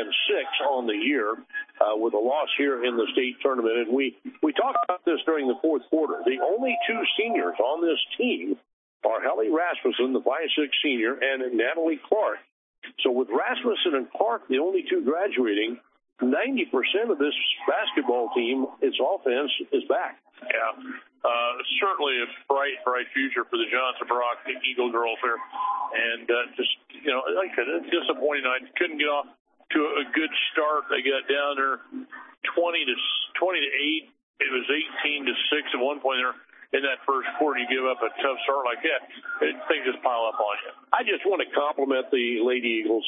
on the year with a loss here in the state tournament. And we talked about this during the fourth quarter. The only 2 seniors on this team are Hallie Rasmussen, the 5'6" senior, and Natalie Clark. So with Rasmussen and Clark, the only 2 graduating, 90% of this basketball team, its offense, is back. Yeah, certainly a bright future for the Johnson Brock Eagle girls there. And just, like I said, it's disappointing. I couldn't get off to a good start. They got down there 20 to 8. It was 18 to 6 at one point there. In that first quarter, you give up a tough start like that, things just pile up on you. I just want to compliment the Lady Eagles.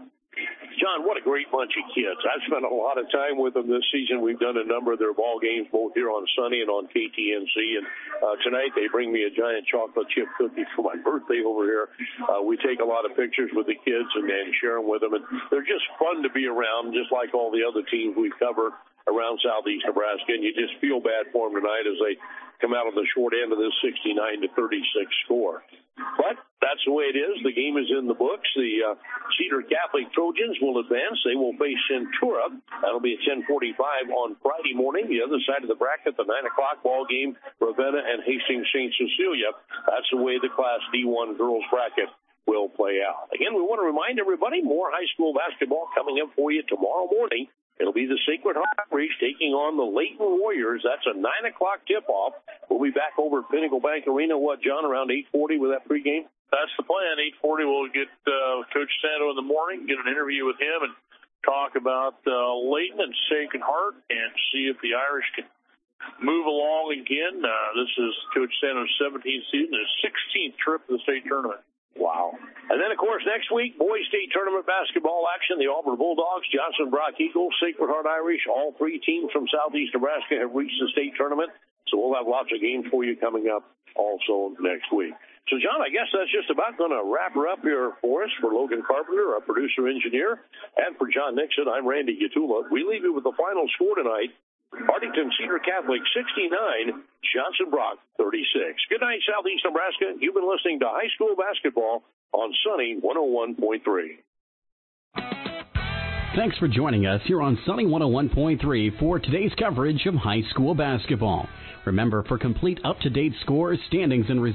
John, what a great bunch of kids. I've spent a lot of time with them this season. We've done a number of their ball games, both here on Sunny and on KTNC. And tonight they bring me a giant chocolate chip cookie for my birthday over here. We take a lot of pictures with the kids and share them with them. And they're just fun to be around, just like all the other teams we cover around southeast Nebraska. And you just feel bad for them tonight as they come out on the short end of this 69-36 score. But that's the way it is. The game is in the books. The Cedar Catholic Trojans will advance. They will face Centura. That'll be at 10:45 on Friday morning. The other side of the bracket, the 9 o'clock ball game, Ravenna and Hastings St. Cecilia. That's the way the Class D1 girls bracket will play out. Again, we want to remind everybody, more high school basketball coming up for you tomorrow morning. It'll be the Sacred Heart Outreach taking on the Layton Warriors. That's a 9 o'clock tip-off. We'll be back over at Pinnacle Bank Arena, John, around 8:40 with that pregame? That's the plan. 8:40, we'll get Coach Santo in the morning, get an interview with him, and talk about Layton and Sacred Heart and see if the Irish can move along again. This is Coach Santo's 17th season, his 16th trip to the state tournament. Wow. And then, of course, next week, boys state tournament basketball action. The Auburn Bulldogs, Johnson Brock Eagles, Sacred Heart Irish, all 3 teams from southeast Nebraska have reached the state tournament. So we'll have lots of games for you coming up also next week. So, John, I guess that's just about going to wrap her up here for us. For Logan Carpenter, our producer-engineer, and for John Nixon, I'm Randy Gatula. We leave you with the final score tonight. Arlington Cedar Catholic 69, Johnson Brock 36. Good night, Southeast Nebraska. You've been listening to high school basketball on Sunny 101.3. Thanks for joining us here on Sunny 101.3 for today's coverage of high school basketball. Remember, for complete up-to-date scores, standings, and results,